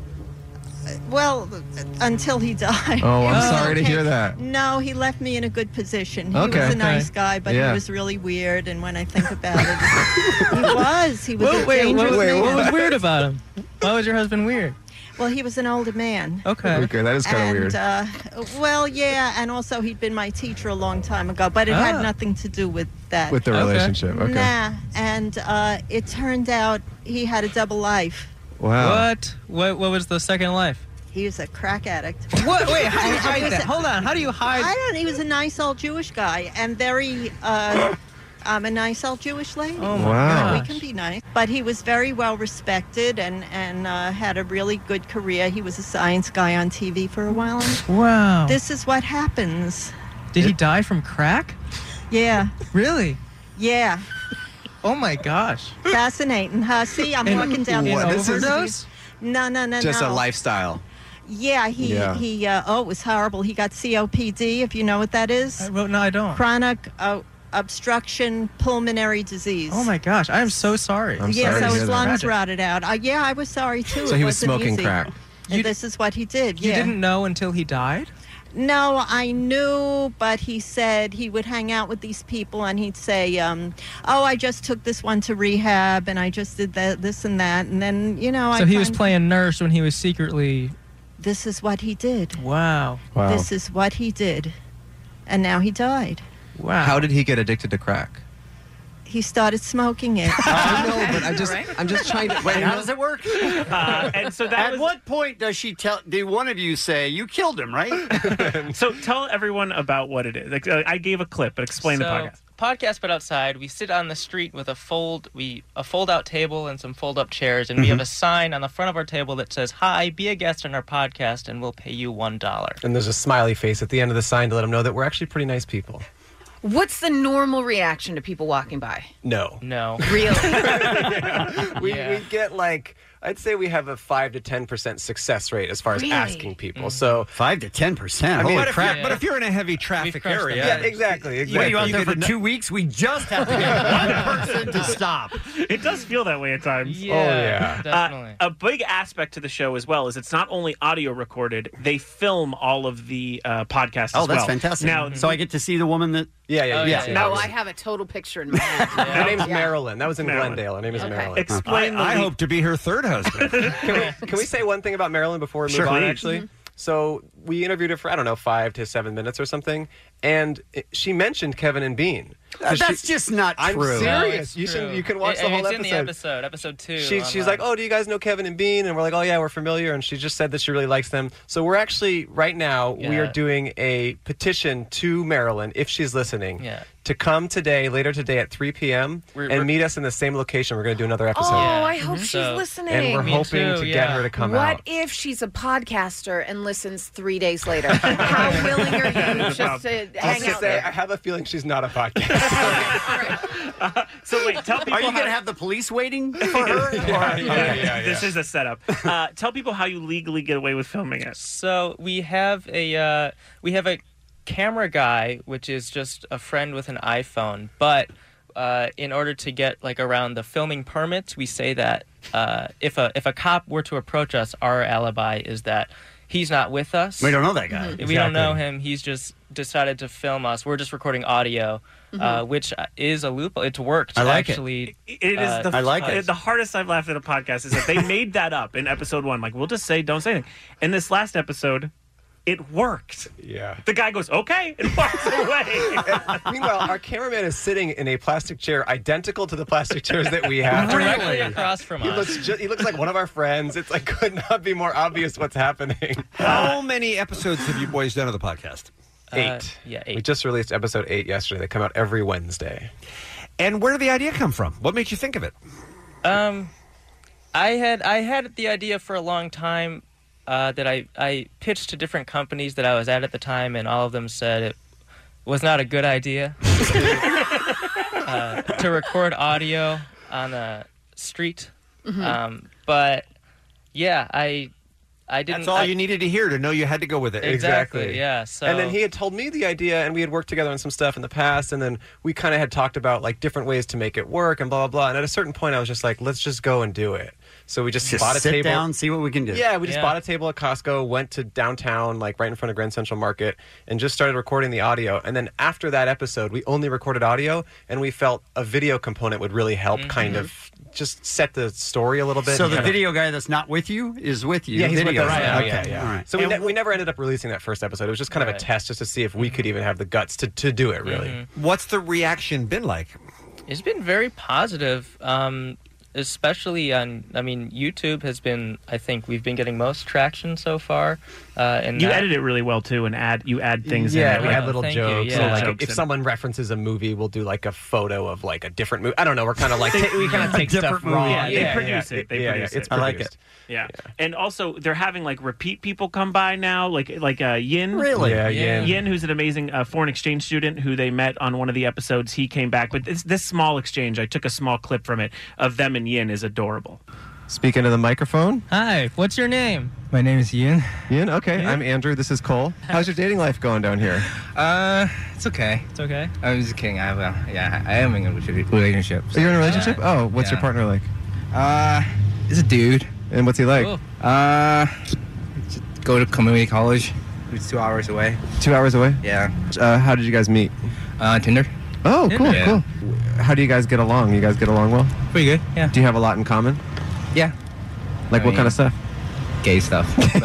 Well, until he died. Oh, I'm sorry to Okay. hear that. No, he left me in a good position. He Okay. was a nice Okay. guy, but Yeah. he was really weird. And when I think about it, he was. He was Wait, a wait, dangerous wait, man. what was weird about him? Why was your husband weird? Well, he was an older man. Okay. Okay, that is kinda And, weird. Uh, well, yeah, and also he'd been my teacher a long time ago, but it Ah. had nothing to do with that. With the Okay. relationship, okay. Nah, and uh, it turned out he had a double life. Wow. What? What? What was the second life? He was a crack addict. What? Wait, how do you And hide he was that? a- Hold on, how do you hide- I don't. He was a nice old Jewish guy and very. Uh, I'm a nice old Jewish lady. Oh, my Wow. We gosh. can be nice, but he was very well respected and and uh, had a really good career. He was a science guy on T V for a while. Wow. This is what happens. Did he die from crack? Yeah. Really? Yeah. Oh my gosh. Fascinating, huh? See, I'm And- walking down and the overdose? No, no, no, Just no. a lifestyle. Yeah, he Yeah. he. Uh, oh, it was horrible. He got C O P D, if you know what that is. I, well, no, I don't. Chronic uh, obstruction pulmonary disease. Oh my gosh, I am so sorry. I'm yeah, sorry so to his hear that. lungs rotted out. Uh, yeah, I was sorry too. So It he was wasn't smoking easy. crack. And this is what he did. You yeah. didn't know until he died? No, I knew, but he said he would hang out with these people and he'd say, um, "Oh, I just took this one to rehab and I just did that, this and that," and then you know, So I he was find- playing nurse when he was secretly. This is what he did. Wow. Wow. This is what he did, and now he died. Wow. How did he get addicted to crack? He started smoking it. I know, but I just, I'm just trying to. Wait, how does it work? Uh, and so that At was, what point does she tell? Did one of you say you killed him? Right? So tell everyone about what it is. Like, uh, I gave a clip, but explain the So, podcast. Podcast But Outside, we sit on the street with a fold we a fold out table and some fold up chairs, and we have a sign on the front of our table that says, "Hi, be a guest on our podcast and we'll pay you one dollar." And there's a smiley face at the end of the sign to let him know that we're actually pretty nice people. What's the normal reaction to people walking by? No. No. Really? we, Yeah. we get like, I'd say we have a five to ten percent success rate as far as Really? asking people. So Five to ten percent. I mean, Holy but if crap! you're- But if you're in a heavy traffic We've crushed area, them. yeah, exactly. What, exactly. are you out there for could- two weeks? We just have to get one person to stop. It does feel that way at times. Yeah, yeah. definitely. Uh, a big aspect to the show as well is it's not only audio recorded; they film all of the uh, podcasts. Oh, as that's well. fantastic. Now, so I get to see the woman that. Yeah, yeah, Oh, yeah. yeah, yeah. Oh, I have a total picture in my head. Her name's Yeah. Marilyn. That was in Marilyn. Glendale. Her name is Okay. Marilyn. explain the I lead- hope to be her third husband. Can we, can we say one thing about Marilyn before we move Sure. on, Please. actually? So we interviewed her for, I don't know, five to seven minutes or something, and it, she mentioned Kevin and Bean. Uh, She- that's just not I'm true. serious. No, it's you true. should, you can watch It- the and whole it's episode. in the episode, episode two. She, she's online. like, "Oh, do you guys know Kevin and Bean?" And we're like, "Oh yeah, we're familiar." And she just said that she really likes them. So we're actually right now we are Yeah. doing a petition to Marilyn, if she's listening, Yeah. to come today, later today at three p.m. We're- and we're- meet us in the same location. We're going to do another episode. Oh, Yeah. I hope Mhm. she's So- listening. and we're Me hoping too, to get yeah. her to come what out. if she's a podcaster and listens three three days later. How willing are you just to I'll hang just out say, there? I have a feeling she's not a podcast. uh, so wait, tell people. Are you how- going to have the police waiting for her? Yeah, Or- yeah, Okay. yeah, This is a setup. Uh, tell people how you legally get away with filming it. So we have a uh, we have a camera guy, which is just a friend with an iPhone. But uh, in order to get like around the filming permits, we say that uh, if a if a cop were to approach us, our alibi is that he's not with us. We don't know that guy. We Exactly. don't know him. He's just decided to film us. We're just recording audio, uh, Mhm. which is a loophole. It's worked. I like it. actually. It is uh, the uh, The hardest I've laughed at a podcast is that they made that up in episode one. Like, we'll just say, don't say anything. In this last episode, it worked. Yeah. The guy goes, okay, and walks away. Meanwhile, our cameraman is sitting in a plastic chair identical to the plastic chairs that we have. Directly across from he us. Looks ju- he looks like one of our friends. It's like could not be more obvious what's happening. How many episodes have you boys done of the podcast? Eight. Uh, yeah, eight. We just released episode eight yesterday. They come out every Wednesday. And where did the idea come from? What made you think of it? Um, I had I had the idea for a long time uh, that I, I pitched to different companies that I was at at the time, and all of them said it was not a good idea to, uh, to record audio on a street. Mhm. Um, but yeah, I I didn't. That's all I- you needed to hear to know you had to go with it. Exactly, yeah, so- and then he had told me the idea, and we had worked together on some stuff in the past, and then we kind of had talked about like different ways to make it work, and blah blah blah. And at a certain point, I was just like, let's just go and do it. So we just, Just bought a sit table. down, see what we can do. Yeah, we just Yeah. bought a table at Costco, went to downtown, like right in front of Grand Central Market, and just started recording the audio. And then after that episode, we only recorded audio, and we felt a video component would really help kind Mhm. of just set the story a little bit. So and the kind of- video guy that's not with you is with you. yeah, he's video with us. guy. now, Okay, yeah, yeah. all right. So we, ne- we never ended up releasing that first episode. It was just kind of a Right. test just to see if we could even have the guts to, to do it, really. Mhm. What's the reaction been like? It's been very positive, um, especially on. I mean, YouTube has been. I think we've been getting most traction so far. Uh, and You that- edit it really well, too, and add you add things yeah, in. we there. add little thank you, jokes. yeah. So like, Jokes if in. someone references a movie, we'll do like a photo of like a different movie. I don't know. We're kind of like They- ta- we kind of a take stuff different movie. wrong. Yeah, they produce it. They yeah, produce yeah, it. It's I like produced. Yeah. And also they're having like repeat people come by now, like like uh, Yin. Really? Yeah, Yin. Yin, who's an amazing uh, foreign exchange student who they met on one of the episodes. He came back, but this, this small exchange, I took a small clip from it of them and Yin is adorable. Speaking to the microphone. Hi, what's your name? My name is Ian. Ian, okay. I'm Andrew. This is Cole. How's your dating life going down here? Uh, it's okay. It's okay. I'm just kidding. I have a yeah. I am in a relationship. So you're in a relationship? Uh, oh, what's your yeah. partner like? Uh, he's a dude. And what's he like? Cool. Uh, just go to community college. It's two hours away. Two hours away? Yeah. Uh, how did you guys meet? Uh, Tinder. Oh, cool, Yeah. cool. How do you guys get along? You guys get along well? Pretty good. Yeah. Do you have a lot in common? Yeah. Like I what mean- kind of stuff? Gay stuff.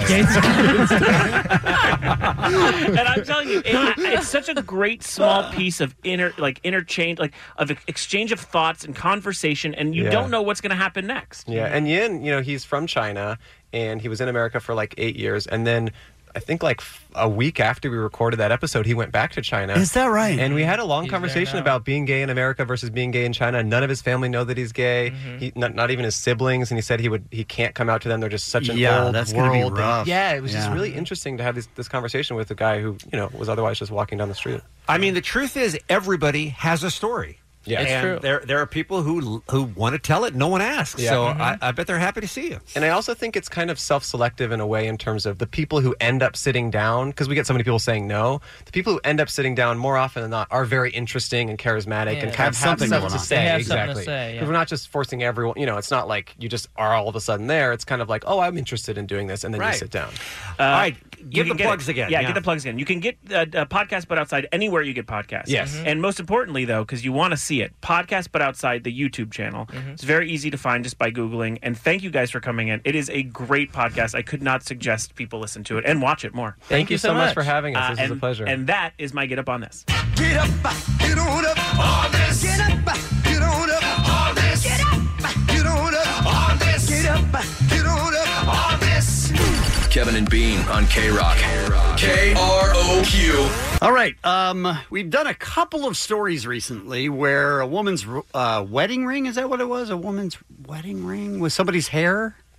And I'm telling you, it, it's such a great small piece of inter like interchange, like of exchange of thoughts and conversation, and you Yeah. don't know what's going to happen next. Yeah, and Yin, you know, he's from China, and he was in America for like eight years, and then I think like f- a week after we recorded that episode, he went back to China. Is that right? And we had a long He's there conversation now. about being gay in America versus being gay in China. None of his family know that he's gay. Mm-hmm. He, not, not even his siblings. And he said he would he can't come out to them. They're just such an Yeah, old that's gonna world. be And- rough. yeah, it was just Yeah. really interesting to have this, this conversation with a guy who you know was otherwise just walking down the street. I mean, the truth is, everybody has a story. Yeah. It's and true. There, there are people who who want to tell it. No one asks. Yeah. So Mhm. I, I bet they're happy to see you. And I also think it's kind of self-selective in a way in terms of the people who end up sitting down, because we get so many people saying no. The people who end up sitting down more often than not are very interesting and charismatic Yeah. and kind Have of have something stuff going to on. say. They have something to exactly. say, yeah. Because we're not just forcing everyone, you know, it's not like you just are all of a sudden there. It's kind of like, oh, I'm interested in doing this, and then Right. you sit down. Uh, All right, you give can the get plugs it. again. Yeah, Yeah. get the plugs again. You can get uh, uh, Podcast But Outside anywhere you get podcasts. Yes. Mhm. And most importantly, though, because you want to see it, Podcast But Outside, the YouTube channel. It's very easy to find just by Googling. And thank you guys for coming in. It is a great podcast. I could not suggest people listen to it and watch it more. Thank, you so much for having us. Uh, This and, is a pleasure. And that is my Get Up On This. Get up, get on up on this. Get up, get on up on this. Get up, get on up on this. Get up, get on up on this. Kevin and Bean on K-Rock. K R O Q. All right. Um, we've done a couple of stories recently where a woman's uh, wedding ring, is that what it was? A woman's wedding ring with somebody's hair?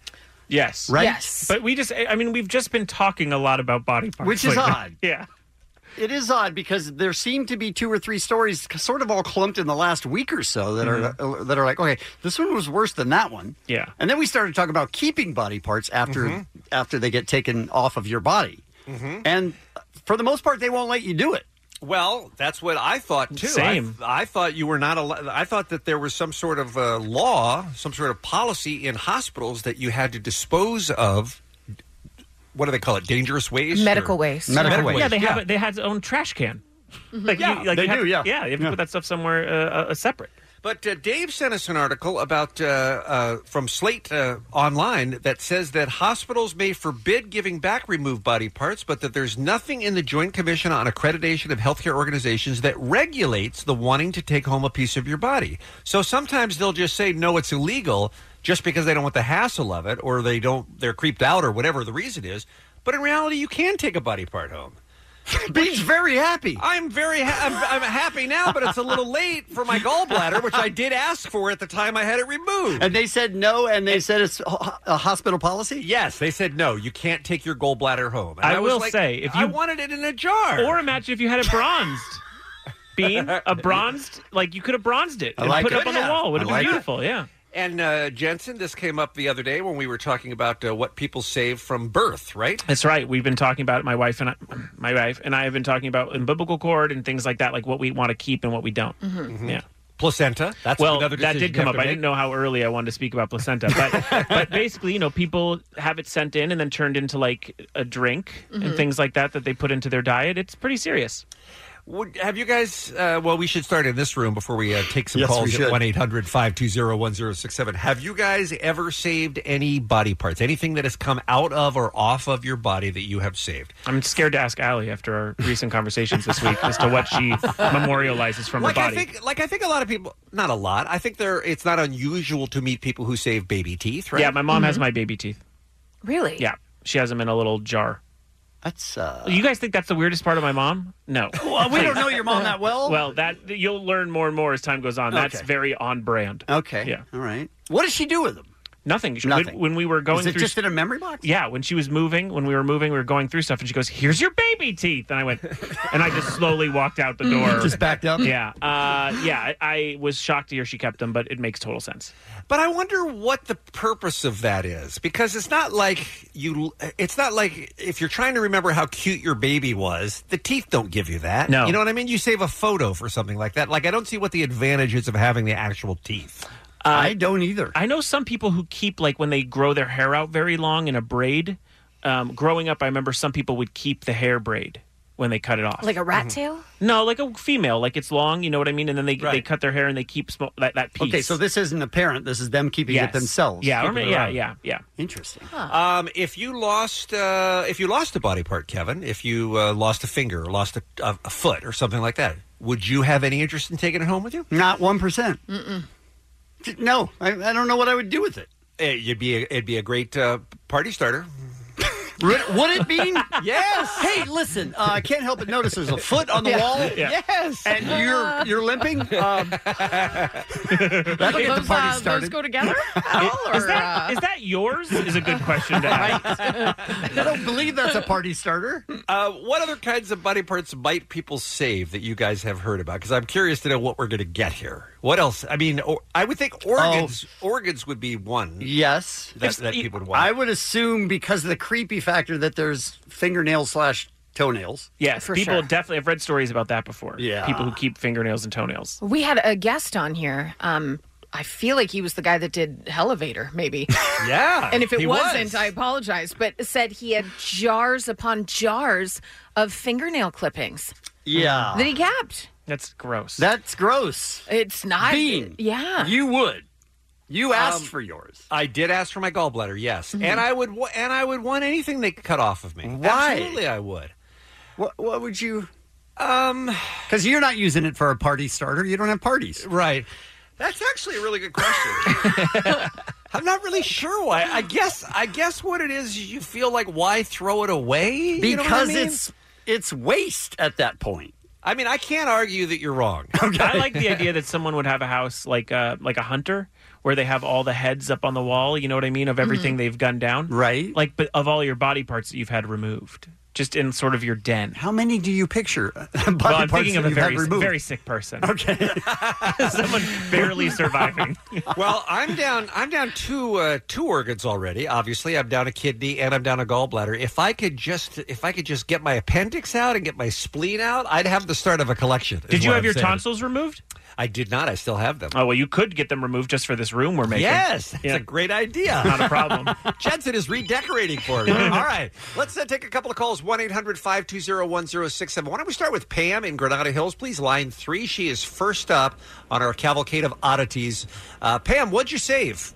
Yes. Right? Yes. But we just, I mean, we've just been talking a lot about body parts. Which is lately. odd. Yeah. It is odd because there seem to be two or three stories sort of all clumped in the last week or so that Mhm. are uh, that are like, okay, this one was worse than that one. Yeah. And then we started talking about keeping body parts after Mhm. after they get taken off of your body. Mhm. And for the most part, they won't let you do it. Well, that's what I thought too. Same. I, I thought you were not allowed. I thought that there was some sort of uh, law, some sort of policy in hospitals that you had to dispose of. What do they call it? Dangerous waste? Medical or- waste. Medical waste. Yeah, they have it. They had their own trash can. Like Yeah, you, like they you have, do, yeah. Yeah, you have to Yeah. put that stuff somewhere uh, uh, separate. But uh, Dave sent us an article about uh, uh, from Slate uh, online that says that hospitals may forbid giving back removed body parts, but that there's nothing in the Joint Commission on Accreditation of Healthcare Organizations that regulates the wanting to take home a piece of your body. So sometimes they'll just say, no, it's illegal, just because they don't want the hassle of it, or they don't, they're creeped out, or whatever the reason is. But in reality, you can take a body part home. Bean's very happy. I'm very ha- I'm, I'm happy now, but it's a little late for my gallbladder, which I did ask for at the time I had it removed. And they said no, and they said it's a hospital policy? Yes, they said no, you can't take your gallbladder home. And I, was will like, say, if I you wanted it in a jar. Or imagine if you had it bronzed. Bean, a bronzed, like you could have bronzed it I and like put it it. up on the Yeah. wall. Would I have been like it. beautiful, yeah. And uh, Jensen, this came up the other day when we were talking about uh, what people save from birth, right? That's right. We've been talking about it, my wife and I, my wife and I have been talking about umbilical cord and things like that, like what we want to keep and what we don't. Mhm. Yeah. Placenta. That's well, another that decision did you come have up. to I make. didn't know how early I wanted to speak about placenta, but but basically, you know, people have it sent in and then turned into like a drink Mhm. and things like that that they put into their diet. It's pretty serious. Would, have you guys, uh, well, we should start in this room before we uh, take some Yes, we calls should. at one eight hundred five two zero one zero six seven. Have you guys ever saved any body parts? Anything that has come out of or off of your body that you have saved? I'm scared to ask Allie after our recent conversations this week as to what she memorializes from like her I body. think, like I think a lot of people, not a lot. I think there. It's not unusual to meet people who save baby teeth, right? Yeah, my mom has my baby teeth. Really? Yeah, she has them in a little jar. That's. uh You guys think that's the weirdest part of my mom? No. Well, we don't know your mom that well. Well, that you'll learn more and more as time goes on. That's Okay. very on brand. Okay. Yeah. All right. What does she do with them? Nothing. She- Nothing. When, when we were going Is it through, just in a memory box? Yeah, when she was moving, when we were moving, we were going through stuff, and she goes, "Here's your baby teeth," and I went, and I just slowly walked out the door. Just backed up? Yeah, uh, yeah. I, I was shocked to hear she kept them, but it makes total sense. But I wonder what the purpose of that is, because it's not like you. It's not like if you're trying to remember how cute your baby was, the teeth don't give you that. No. You know what I mean? You save a photo for something like that. Like I don't see what the advantage is of having the actual teeth. I don't either. I know some people who keep, like, when they grow their hair out very long in a braid. Um, growing up, I remember some people would keep the hair braid when they cut it off. Like a rat Mhm. tail? No, like a female, like it's long. You know what I mean? And then they they cut their hair and they keep sm- that that piece. Okay, so this isn't a parent. This is them keeping Yes. it themselves. Yeah, or keeping ma- it yeah, around. yeah, yeah. Interesting. Um, if you lost, uh, if you lost a body part, Kevin, if you uh, lost a finger or lost a, a, a foot or something like that, would you have any interest in taking it home with you? Not one percent. Mm-mm. No, I, I don't know what I would do with it. It'd be a, it'd be a great uh, party starter. Would would it be? Yes. Hey, listen, uh, I can't help but notice there's a foot on the Yeah. wall. Yeah. Yes. And you're you're limping. Um, that'd But get the those, party uh, started. those go together at all? Is or, that uh, is that yours? Is a good question to ask. I don't believe that's a party starter. Uh, what other kinds of body parts might people save that you guys have heard about? Because I'm curious to know what we're going to get here. What else? I mean, or, I would think organs. Organs would be one. Yes, that, that people would want. I would assume because of the creepy factor that there's fingernails slash toenails. Yes, For people sure. definitely. I've read stories about that before. Yeah. people who keep fingernails and toenails. We had a guest on here. Um, I feel like he was the guy that did Elevator, maybe. Yeah. And if it he wasn't, was. I apologize. But said he had jars upon jars of fingernail clippings Yeah, that he kept. That's gross. that's gross. It's not. Bean, Yeah. you would. You asked Um, for yours. I did ask for my gallbladder, yes, Mm-hmm. and I would, wa- and I would want anything they could cut off of me. Why? Absolutely, I would. What what would you? Um, Because you're not using it for a party starter. You don't have parties. right. That's actually a really good question. I'm not really sure why. I guess I guess what it is, you feel like why throw it away? You know what I Because mean? it's it's waste at that point. I mean, I can't argue that you're wrong. I like the idea that someone would have a house like uh, like a hunter, where they have all the heads up on the wall. You know what I mean? Of everything Mhm. they've gunned down, right? Like, but of all your body parts that you've had removed, just in sort of your den. How many do you picture? Body well, I'm parts thinking that of a you've had very removed? very sick person. Okay, someone barely surviving. Well, I'm down. I'm down two uh, two organs already. Obviously, I'm down a kidney and I'm down a gallbladder. If I could just, if I could just get my appendix out and get my spleen out, I'd have the start of a collection. is Did you what have I'm your saying. tonsils removed? I did not. I still have them. Oh, well, you could get them removed just for this room we're making. Yes, that's a great idea. Not a problem. Jensen is redecorating for me. All right, let's uh, take a couple of calls. one eight hundred five two zero one zero six seven. Why don't we start with Pam in Granada Hills, please? Line three. She is first up on our cavalcade of oddities. Uh, Pam, what'd you save?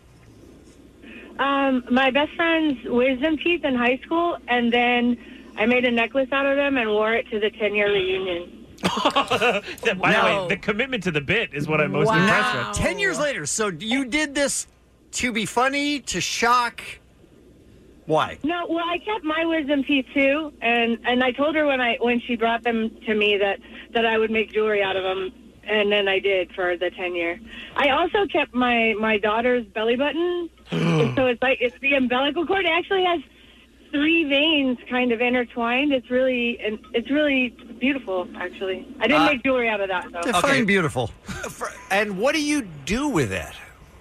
Um, my best friend's wisdom teeth in high school, and then I made a necklace out of them and wore it to the ten-year reunion. That- By No. the way, the commitment to the bit is what I'm most Wow. impressed with. Ten years later, so you did this to be funny, to shock. Why? No, well, I kept my wisdom teeth too, and and I told her when I when she brought them to me that that I would make jewelry out of them, and then I did for the ten year. I also kept my my daughter's belly button, so it's like it's the umbilical cord. It actually has three veins kind of intertwined. It's really and it's really beautiful. Actually, I didn't Uh, make jewelry out of that though. Okay. beautiful. And what do you do with it?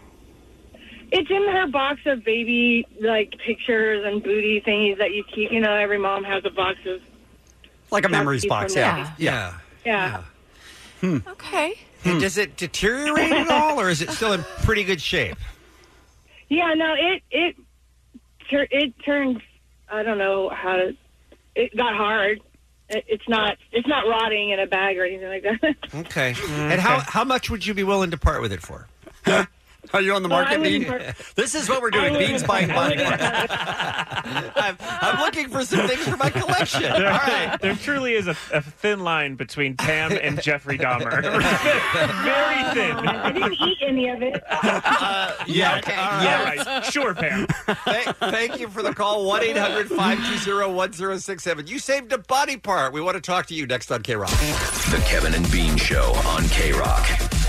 It's in her box of baby like pictures and booty thingies that you keep. You know, every mom has a box of Like a memories From box, the- yeah. Yeah. Yeah. Hmm. Okay. And does it deteriorate at all, or is it still in pretty good shape? Yeah, no, it it tur- it turned. I don't know how to. It got hard. It, it's not. It's not rotting in a bag or anything like that. Okay. And how, how much would you be willing to part with it for? Are you on the Well, I market, wouldn't Bean? part- This is what we're doing. I Bean's wouldn't- buying I body wouldn't- parts. I'm, I'm looking for some things for my collection. All There, right. there truly is a, a thin line between Pam and Jeffrey Dahmer. Very thin. I didn't eat any of it. Uh, yeah. Okay. All Yeah, right. right. Sure, Pam. Thank, thank you for the call. one eight hundred five two zero one zero six seven. You saved a body part. We want to talk to you next on K-Rock. The Kevin and Bean Show on K-Rock.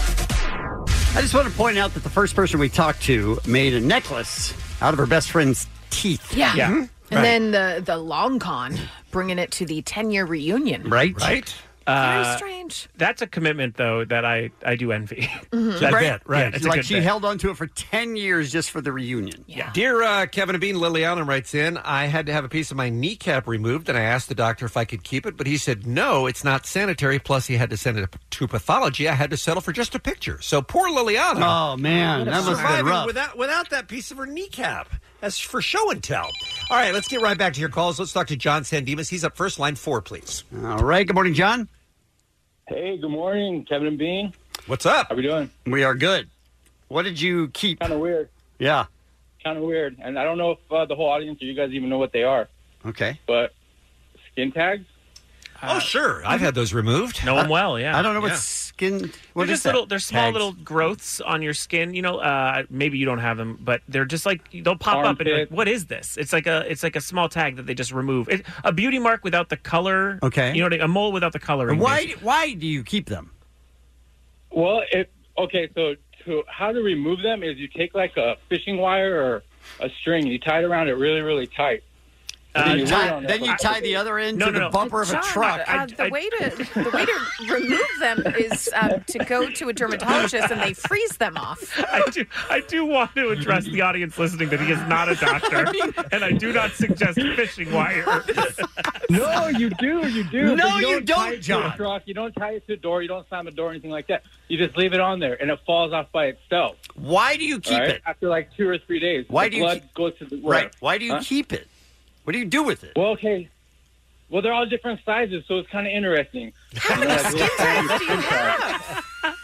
I just want to point out that the first person we talked to made a necklace out of her best friend's teeth. Yeah. Mhm. And Right. then the the long con, bringing it to the ten year reunion. Right. Right. Very Uh, strange. That's a commitment, though, that I, I do envy. Mhm. That right, bit, right. Yeah, it's a like good she bit. held on to it for ten years just for the reunion. Yeah. Dear uh, Kevin and Bean, Liliana writes in, I had to have a piece of my kneecap removed, and I asked the doctor if I could keep it, but he said, no, it's not sanitary. Plus, he had to send it to pathology. I had to settle for just a picture. So poor Liliana. Oh, man. That must have been surviving rough. without, without that piece of her kneecap. That's for show and tell. All right, let's get right back to your calls. Let's talk to John Sandemus. He's up first, line four, please. All right. Good morning, John. Hey, good morning, Kevin and Bean. What's up? How we doing? We are good. What did you keep? Kind of weird. Yeah. Kind of weird. And I don't know if uh, the whole audience or you guys even know what they are. Okay. But skin tags? Oh, sure. I've had those removed. Know them well, yeah. I don't know what Yeah. skin. What they're is just that? little. They're small Tags. little growths on your skin. You know, uh, maybe you don't have them, but they're just like they'll pop up and you're like, Armpit. what is this? It's like a it's like a small tag that they just remove. It, a beauty mark without the color. Okay. You know, what I- a mole without the coloring. And why? Why do you keep them? Well, it, okay, so to, how to remove them is you take like a fishing wire or a string and you tie it around it really, really tight. Uh, then you Tie- wait on it then you for- tie the other end No, to no, the no. bumper of a John, truck. uh, the way to the way to remove them is um, to go to a dermatologist and they freeze them off. I do, I do want to address the audience listening that he is not a doctor, and I do not suggest fishing wire. No, you do, you do. No, But you tie don't, it to John. a truck, you don't tie it to the door. You don't slam the door or anything like that. You just leave it on there, and it falls off by itself. Why do you keep all right? it? After like two or three days. Why the do you blood keep- goes to the Right. Why do you Huh? keep it? What do you do with it? Well, okay. Well, they're all different sizes, so it's kind of interesting. How many skin tags do you have?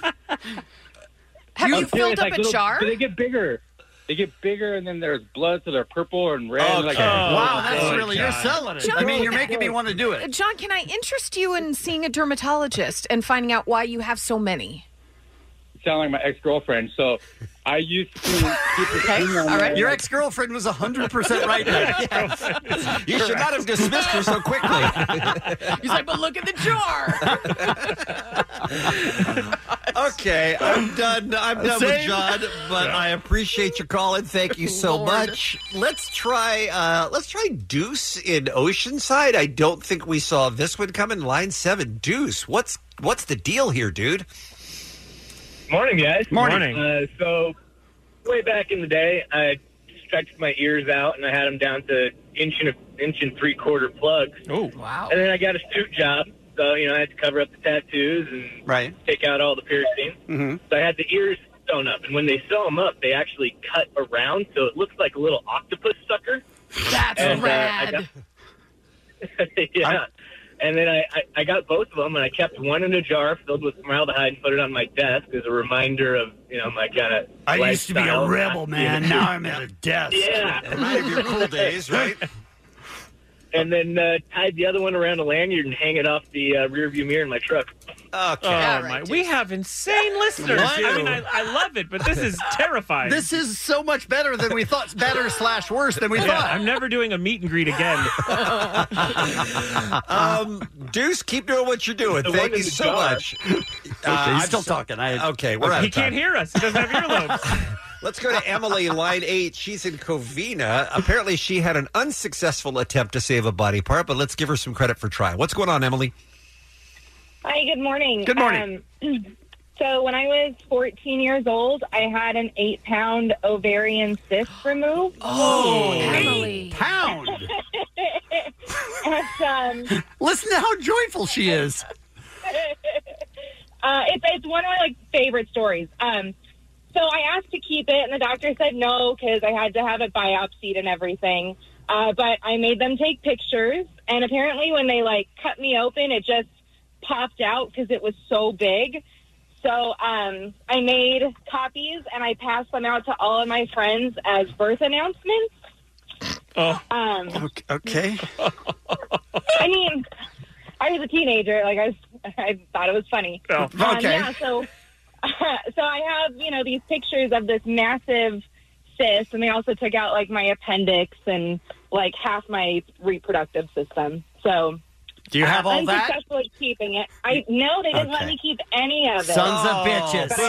Have you I'm filled serious, up like a little- jar? so they get bigger. They get bigger, and then there's blood, so they're purple and red. Okay. Like, wow, that's oh, really God. you're selling it. John, I mean, can you're I- making me want to do it. John, can I interest you in seeing a dermatologist and finding out why you have so many? sound like my ex-girlfriend. So I used to keep the Okay, thing on all right. there. Your ex-girlfriend was one hundred percent right there. You should not have dismissed her so quickly. He's like, but look at the jar. Okay, I'm done. I'm done Same. with John, but I appreciate your call and thank you so Lord. much. Let's try. Uh, let's try Deuce in Oceanside. I don't think we saw this one coming. Line seven, Deuce. What's what's the deal here, dude? Morning, guys. Morning. Uh, so, way back in the day, I stretched my ears out and I had them down to inch and a, inch and three quarter plugs. Oh, wow! And then I got a suit job, so you know I had to cover up the tattoos and Right. take out all the piercings. Mm-hmm. So I had the ears sewn up, and when they sew them up, they actually cut around, so it looks like a little octopus sucker. That's And, uh, I rad. got- yeah. And then I, I, I got both of them, and I kept one in a jar filled with formaldehyde and put it on my desk as a reminder of, you know, my kind of I used to be a rebel, man. Now I'm at a desk. Yeah. Remind of your cool days, right? And then uh, tied the other one around a lanyard and hang it off the uh, rearview mirror in my truck. Okay. Oh, All my. right, We have insane listeners. What? I mean, I, I love it, but this is terrifying. This is so much better than we thought. Better slash worse than we yeah, thought. I'm never doing a meet and greet again. Um, Deuce, keep doing what you're doing. The Thank one you in the so jar. much. Uh, he's I'm still so- talking. I, Okay, we're out He of time. can't hear us. He doesn't have earlobes. Let's go to Emily, line eight. She's in Covina. Apparently, she had an unsuccessful attempt to save a body part, but let's give her some credit for trying. What's going on, Emily? Hi, good morning. Good morning. Um, so when I was fourteen years old, I had an eight-pound ovarian cyst removed. Oh, Eight Emily. pound. And, um, Listen to how joyful she is. uh, it's, it's one of my like favorite stories. Um, so I asked to keep it, and the doctor said no because I had to have it biopsied and everything. Uh, but I made them take pictures, and apparently when they like cut me open, it just popped out because it was so big. So um, I made copies, and I passed them out to all of my friends as birth announcements. Oh. Um, Okay. I mean, I was a teenager. Like I, was, I thought it was funny. Oh. Um, Okay. yeah. So, so I have you know these pictures of this massive cyst, and they also took out like my appendix and like half my reproductive system. So. Do you have uh, all that? unsuccessful at keeping it. I no, they didn't let Okay. me keep any of it. Sons of bitches. But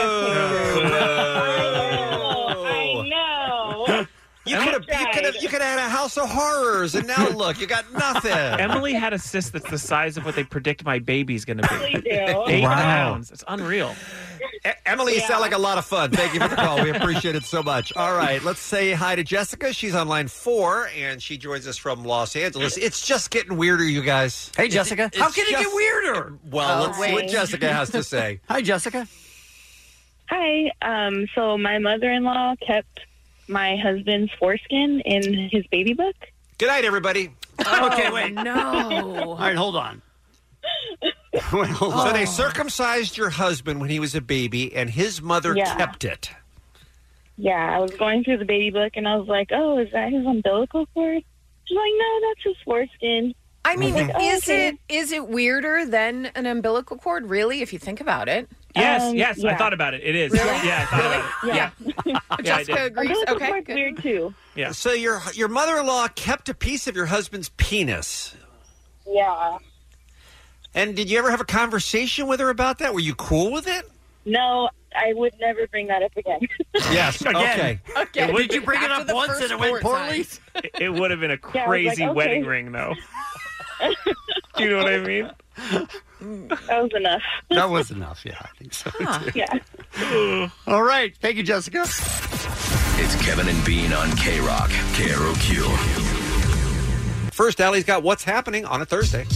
I know. I know. You could have you could have you could have had a house of horrors, and now look, you got nothing. Emily had a cyst that's the size of what they predict my baby's going to Really be. do. Eight Wow. pounds. It's unreal. E- Emily, you Yeah. sound like a lot of fun. Thank you for the call. We appreciate it so much. All right, let's say hi to Jessica. She's on line four, and she joins us from Los Angeles. It's just getting weirder, you guys. Hey, Jessica. It's How can it just- get weirder? Well, Oh, let's see what wait. Jessica has to say. Hi, Jessica. Hi. Um, so my mother-in-law kept my husband's foreskin in his baby book. Good night, everybody. Okay, wait. No. All right, hold on. Wait, hold on. So they circumcised your husband when he was a baby, and his mother Yeah. kept it. Yeah, I was going through the baby book, and I was like, "Oh, is that his umbilical cord?" She's like, "No, that's his foreskin." I mean, Okay. is Okay. it is it weirder than an umbilical cord? Really, if you think about it. Yes, Um, yes. I yeah. thought about it. It is. Really? Yeah, I thought about it. Yeah. Yeah. Yeah, I Jessica did. agrees. Umbilical Okay, cord's good. weird too. Yeah. So your your mother-in-law kept a piece of your husband's penis. Yeah. And did you ever have a conversation with her about that? Were you cool with it? No, I would never bring that up again. Yes. Again. Okay. Okay. Did you bring it After up the once first and it went four poorly? times. It, it would have been a Yeah, I was crazy like, okay. wedding ring, though. Do you know what I mean? That was enough. That was enough. Yeah, I think so. Huh. Yeah. All right. Thank you, Jessica. It's Kevin and Bean on K-Rock, K R O Q. First, Allie's got what's happening on a Thursday.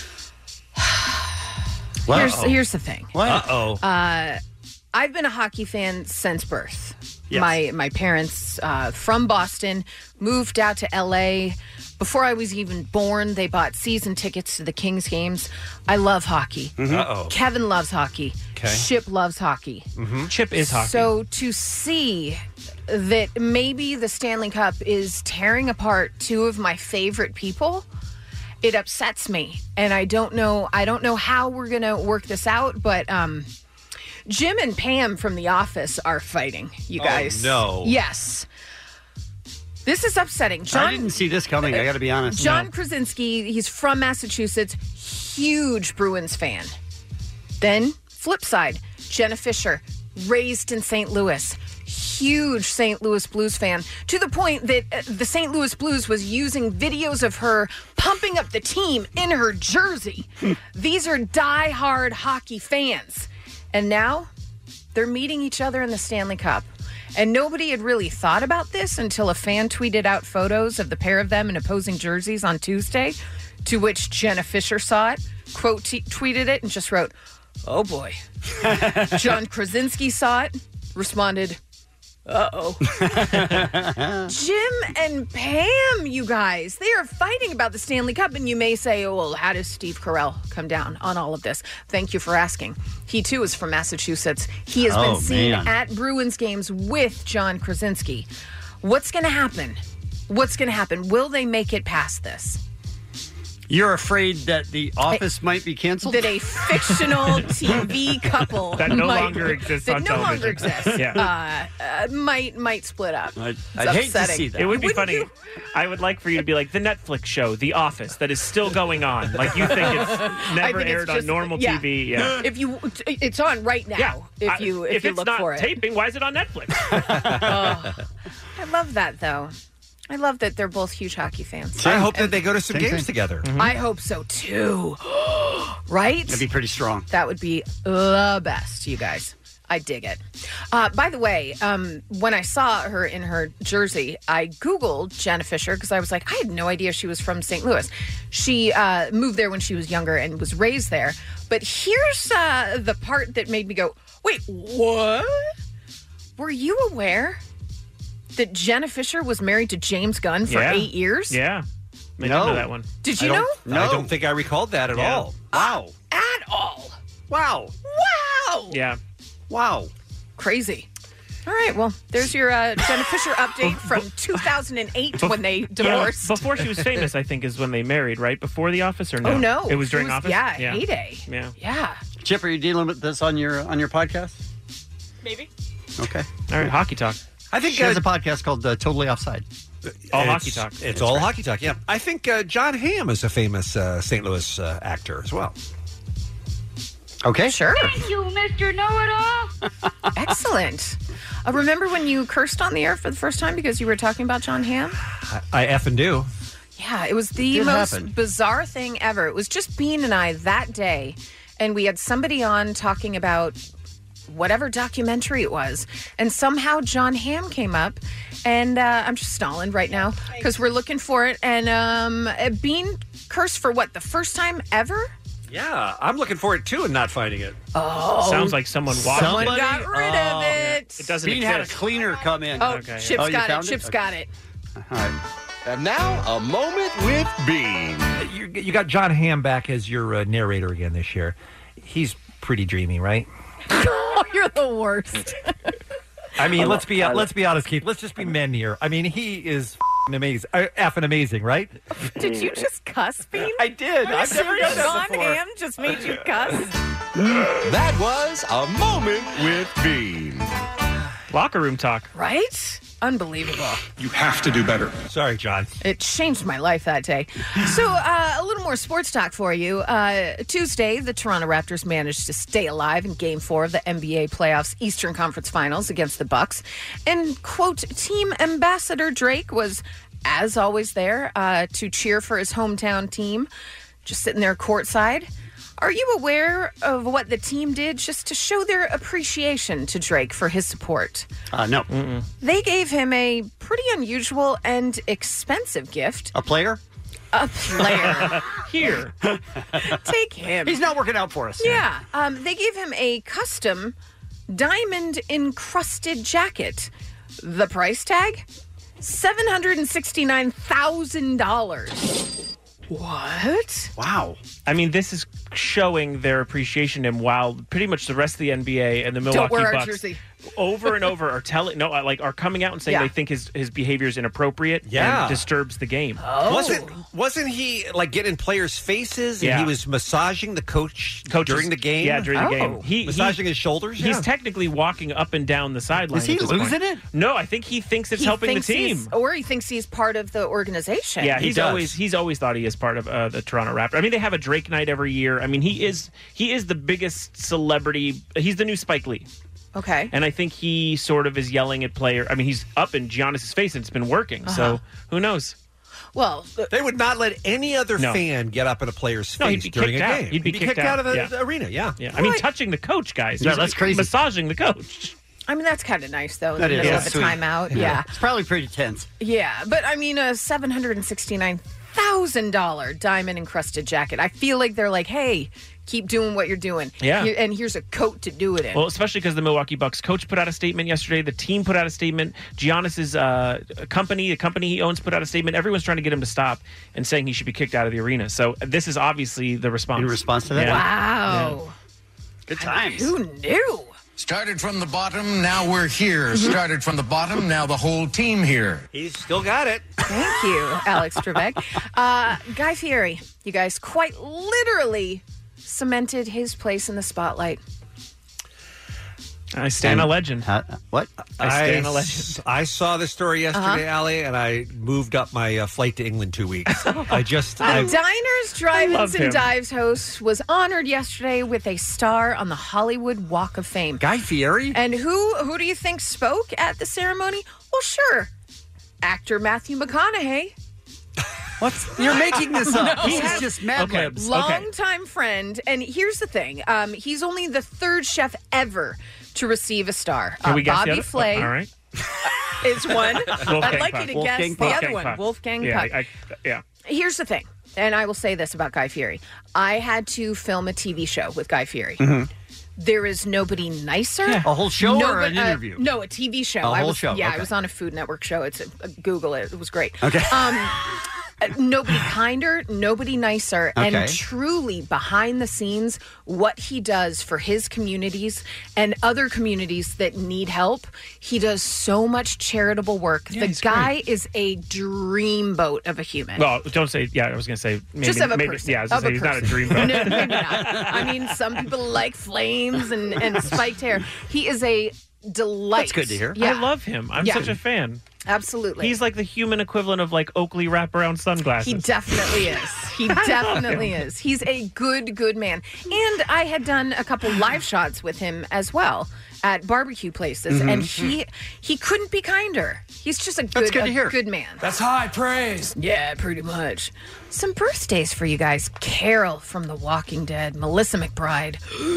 Here's Uh-oh. here's the thing. What? Uh-oh. Uh, I've been a hockey fan since birth. Yes. My my parents uh, from Boston moved out to L A. Before I was even born, they bought season tickets to the Kings games. I love hockey. Uh-oh. Kevin loves hockey. Okay. Ship loves hockey. Mm-hmm. Chip is hockey. So to see that maybe the Stanley Cup is tearing apart two of my favorite people, it upsets me. And I don't know I don't know how we're going to work this out, but um Jim and Pam from The Office are fighting, you Oh, guys. no. Yes. This is upsetting. John, I didn't see this coming. I got to be honest. John No. Krasinski, he's from Massachusetts, huge Bruins fan. Then, flip side, Jenna Fisher, raised in Saint Louis, huge Saint Louis Blues fan, to the point that uh, the Saint Louis Blues was using videos of her pumping up the team in her jersey. These are diehard hockey fans. And now they're meeting each other in the Stanley Cup. And nobody had really thought about this until a fan tweeted out photos of the pair of them in opposing jerseys on Tuesday, to which Jenna Fisher saw it, quote t- tweeted it, and just wrote, "Oh boy." John Krasinski saw it, responded, "Uh-oh." Jim and Pam, you guys, they are fighting about the Stanley Cup. And you may say, oh, well, how does Steve Carell come down on all of this? Thank you for asking. He, too, is from Massachusetts. He has Oh, been seen man. at Bruins games with John Krasinski. What's going to happen? What's going to happen? Will they make it past this? You're afraid that The Office might be canceled? That a fictional T V couple That no might- longer exists that on no television. longer exists. Yeah. uh, uh, might might split up. I'd, It's I'd hate to upsetting. see that. It would be Wouldn't funny. you? I would like for you to be like the Netflix show, The Office, that is still going on. Like you think it's I never think it's aired on just- normal yeah. T V. Yeah. If you, it's on right now. Yeah. If I- you if, if you it's look not for it. taping, why is it on Netflix? Oh, I love that though. I love that they're both huge hockey fans. I hope And that they go to some Same games thing. together. I hope so too. Right? That'd be pretty strong. That would be the best, you guys. I dig it. Uh, by the way, um, when I saw her in her jersey, I Googled Jenna Fisher because I was like, I had no idea she was from Saint Louis. She uh, moved there when she was younger and was raised there. But here's uh, the part that made me go, wait, what? Were you aware that Jenna Fisher was married to James Gunn for Yeah. eight years? Yeah. I No. didn't know that one. Did I you know? don't, I don't think I recalled that at Yeah. all. Wow. At all. Wow. Wow. Yeah. Wow. Crazy. All right, well, there's your uh, Jenna Fisher update from two thousand eight when they divorced. Yeah, before she was famous, I think, is when they married, right? Before The Office or no? Oh, no. It was during It was- Office? yeah, heyday. Yeah. Yeah. Chip, are you dealing with this on your on your podcast? Maybe. Okay. All right, hockey talk. I think She has uh, a podcast called uh, Totally Offside. All it's- hockey talk. It's That's all right. hockey talk, yeah. I think uh, John Hamm is a famous uh, Saint Louis uh, actor as well. Okay. Sure. Thank you, Mister Know-It-All. Excellent. Uh, remember when you cursed on the air for the first time because you were talking about John Hamm? I, I effing do. Yeah, it was the Did most happen. bizarre thing ever. It was just Bean and I that day, and we had somebody on talking about whatever documentary it was, and somehow John Hamm came up, and uh, I'm just stalling right now because we're looking for it, and um, uh, Bean cursed for what, the first time ever? Yeah, I'm looking for it too and not finding it. Oh, Sounds like someone watched someone it. got rid Oh, of it. It doesn't Bean had a exist. cleaner come in. Oh, Okay, yeah. Chip's Oh, you got it. found it? Chip's Okay. got it. All right. And now, a moment with Bean. You, you got John Hamm back as your uh, narrator again this year. He's pretty dreamy, right? Oh, you're the worst. I mean, I let's lo- be I lo- let's be honest, Keith. Let's just be men here. I mean, he is f***ing amazing, uh, effing amazing, right? Did you just cuss, Bean? I did. Are you I've never serious? done John that before. Hamm just made you cuss? That was a moment with Bean. Locker room talk. Right? Unbelievable. You have to do better. Sorry, John. It changed my life that day. So, uh, a little more sports talk for you. Uh, Tuesday, the Toronto Raptors managed to stay alive in Game Four of the N B A playoffs Eastern Conference Finals against the Bucks. And quote, team ambassador Drake was, as always, there uh, to cheer for his hometown team, just sitting there courtside. Are you aware of what the team did just to show their appreciation to Drake for his support? Uh, no. They gave him a pretty unusual and expensive gift. A player? A player. Here. Take him. He's not working out for us. Yeah. Um, they gave him a custom diamond encrusted jacket. The price tag? seven hundred sixty-nine thousand dollars. What? Wow. I mean, this is showing their appreciation in while pretty much the rest of the N B A and the Milwaukee Don't wear our Bucks jersey. over and over are telling no like are coming out and saying Yeah. they think his his behavior is inappropriate Yeah. and disturbs the game. Wasn't wasn't he like getting in players' faces and Yeah. he was massaging the coach Coaches- during the game? Yeah, during the game. He massaging he- his shoulders. He's Yeah. technically walking up and down the sideline. Is he at this losing point. it? No, I think he thinks it's He helping the thinks he's- team. or he thinks he's part of the organization. Yeah, he's always he's always thought he is part of uh, the Toronto Raptors. I mean, they have a Drake night every year. I mean, he is he is the biggest celebrity. He's the new Spike Lee. Okay. And I think he sort of is yelling at player. I mean, he's up in Giannis's face, and it's been working. Uh-huh. So who knows? Well, They would not let any other No. fan get up in a player's No, face he'd be during kicked a out. game. He'd be kicked out, of the, Yeah. the arena. Yeah, Yeah. I mean, touching the coach, guys. Yeah, He's, that's like, crazy. Massaging the coach. I mean, that's kind of nice, though, in That the is. middle Yeah, of a sweet. timeout. Yeah. It's probably pretty tense. Yeah, but I mean, a seven hundred sixty-nine thousand dollars diamond encrusted jacket. I feel like they're like, hey, keep doing what you're doing. Yeah. Here- and here's a coat to do it in. Well, especially because the Milwaukee Bucks coach put out a statement yesterday. The team put out a statement. Giannis's uh, company, the company he owns, put out a statement. Everyone's trying to get him to stop and saying he should be kicked out of the arena. So this is obviously the response. In response to that? Yeah. Wow. Good times. Who knew? Started from the bottom, now we're here. Started from the bottom, now the whole team here. He's still got it. Thank you, Alex Trebek. Uh, Guy Fieri, you guys quite literally cemented his place in the spotlight. I stand a legend. Uh, what? I stand a legend. I saw the story yesterday, Uh-huh. Allie, and I moved up my uh, flight to England two weeks. I just, The I, Diners, Drive-Ins, love him. and Dives host was honored yesterday with a star on the Hollywood Walk of Fame. Guy Fieri? And who who do you think spoke at the ceremony? Well, sure, actor Matthew McConaughey. What's you're making this up? No. This is just Mad Okay. Libs. Longtime friend. And here's the thing. Um, he's only the third chef ever to receive a star. Can Uh, we guess Bobby the other? Flay All right. is one. Wolfgang I'd like Puck. you to Wolfgang guess Puck. the other Wolfgang one. Puck. Wolfgang Yeah, Puck. I, I, yeah. Here's the thing, and I will say this about Guy Fieri. I had to film a T V show with Guy Fieri. Mm-hmm. There is nobody nicer. A whole show or Nobody- an uh, interview? no, a T V show. A I whole was, show, Yeah, okay. I was on a Food Network show. It's uh, Google it. It was great. Okay. Um, uh, nobody kinder, nobody nicer, Okay. and truly behind the scenes, what he does for his communities and other communities that need help. He does so much charitable work. Yeah, the he's guy is a dreamboat of a human. Well, don't say. Yeah, I was going to say. Maybe, Just of a maybe, person. Yeah, I was going Of to a say he's not a person. dream. No, maybe not. I mean, some people like flames and, and spiked hair. He is a delight. That's good to hear. Yeah, I love him. I'm Yeah. such a fan. absolutely. He's like the human equivalent of like Oakley wraparound sunglasses. He definitely is. He definitely is. He's a good, good man. And I had done a couple live shots with him as well at barbecue places, Mm-hmm. and he he couldn't be kinder. He's just a good, good to a hear. good man. That's high praise. Yeah, pretty much. Some birthdays for you guys. Carol from The Walking Dead, Melissa McBride.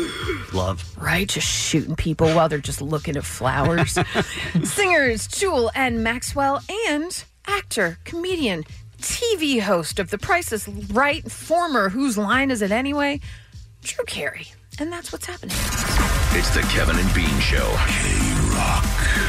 Love. Right? Just shooting people while they're just looking at flowers. Singers Jewel and Maxwell, and actor, comedian, T V host of The Price is Right, former Whose Line Is It Anyway? Drew Carey. And that's what's happening. It's the Kevin and Bean Show. K-Rock.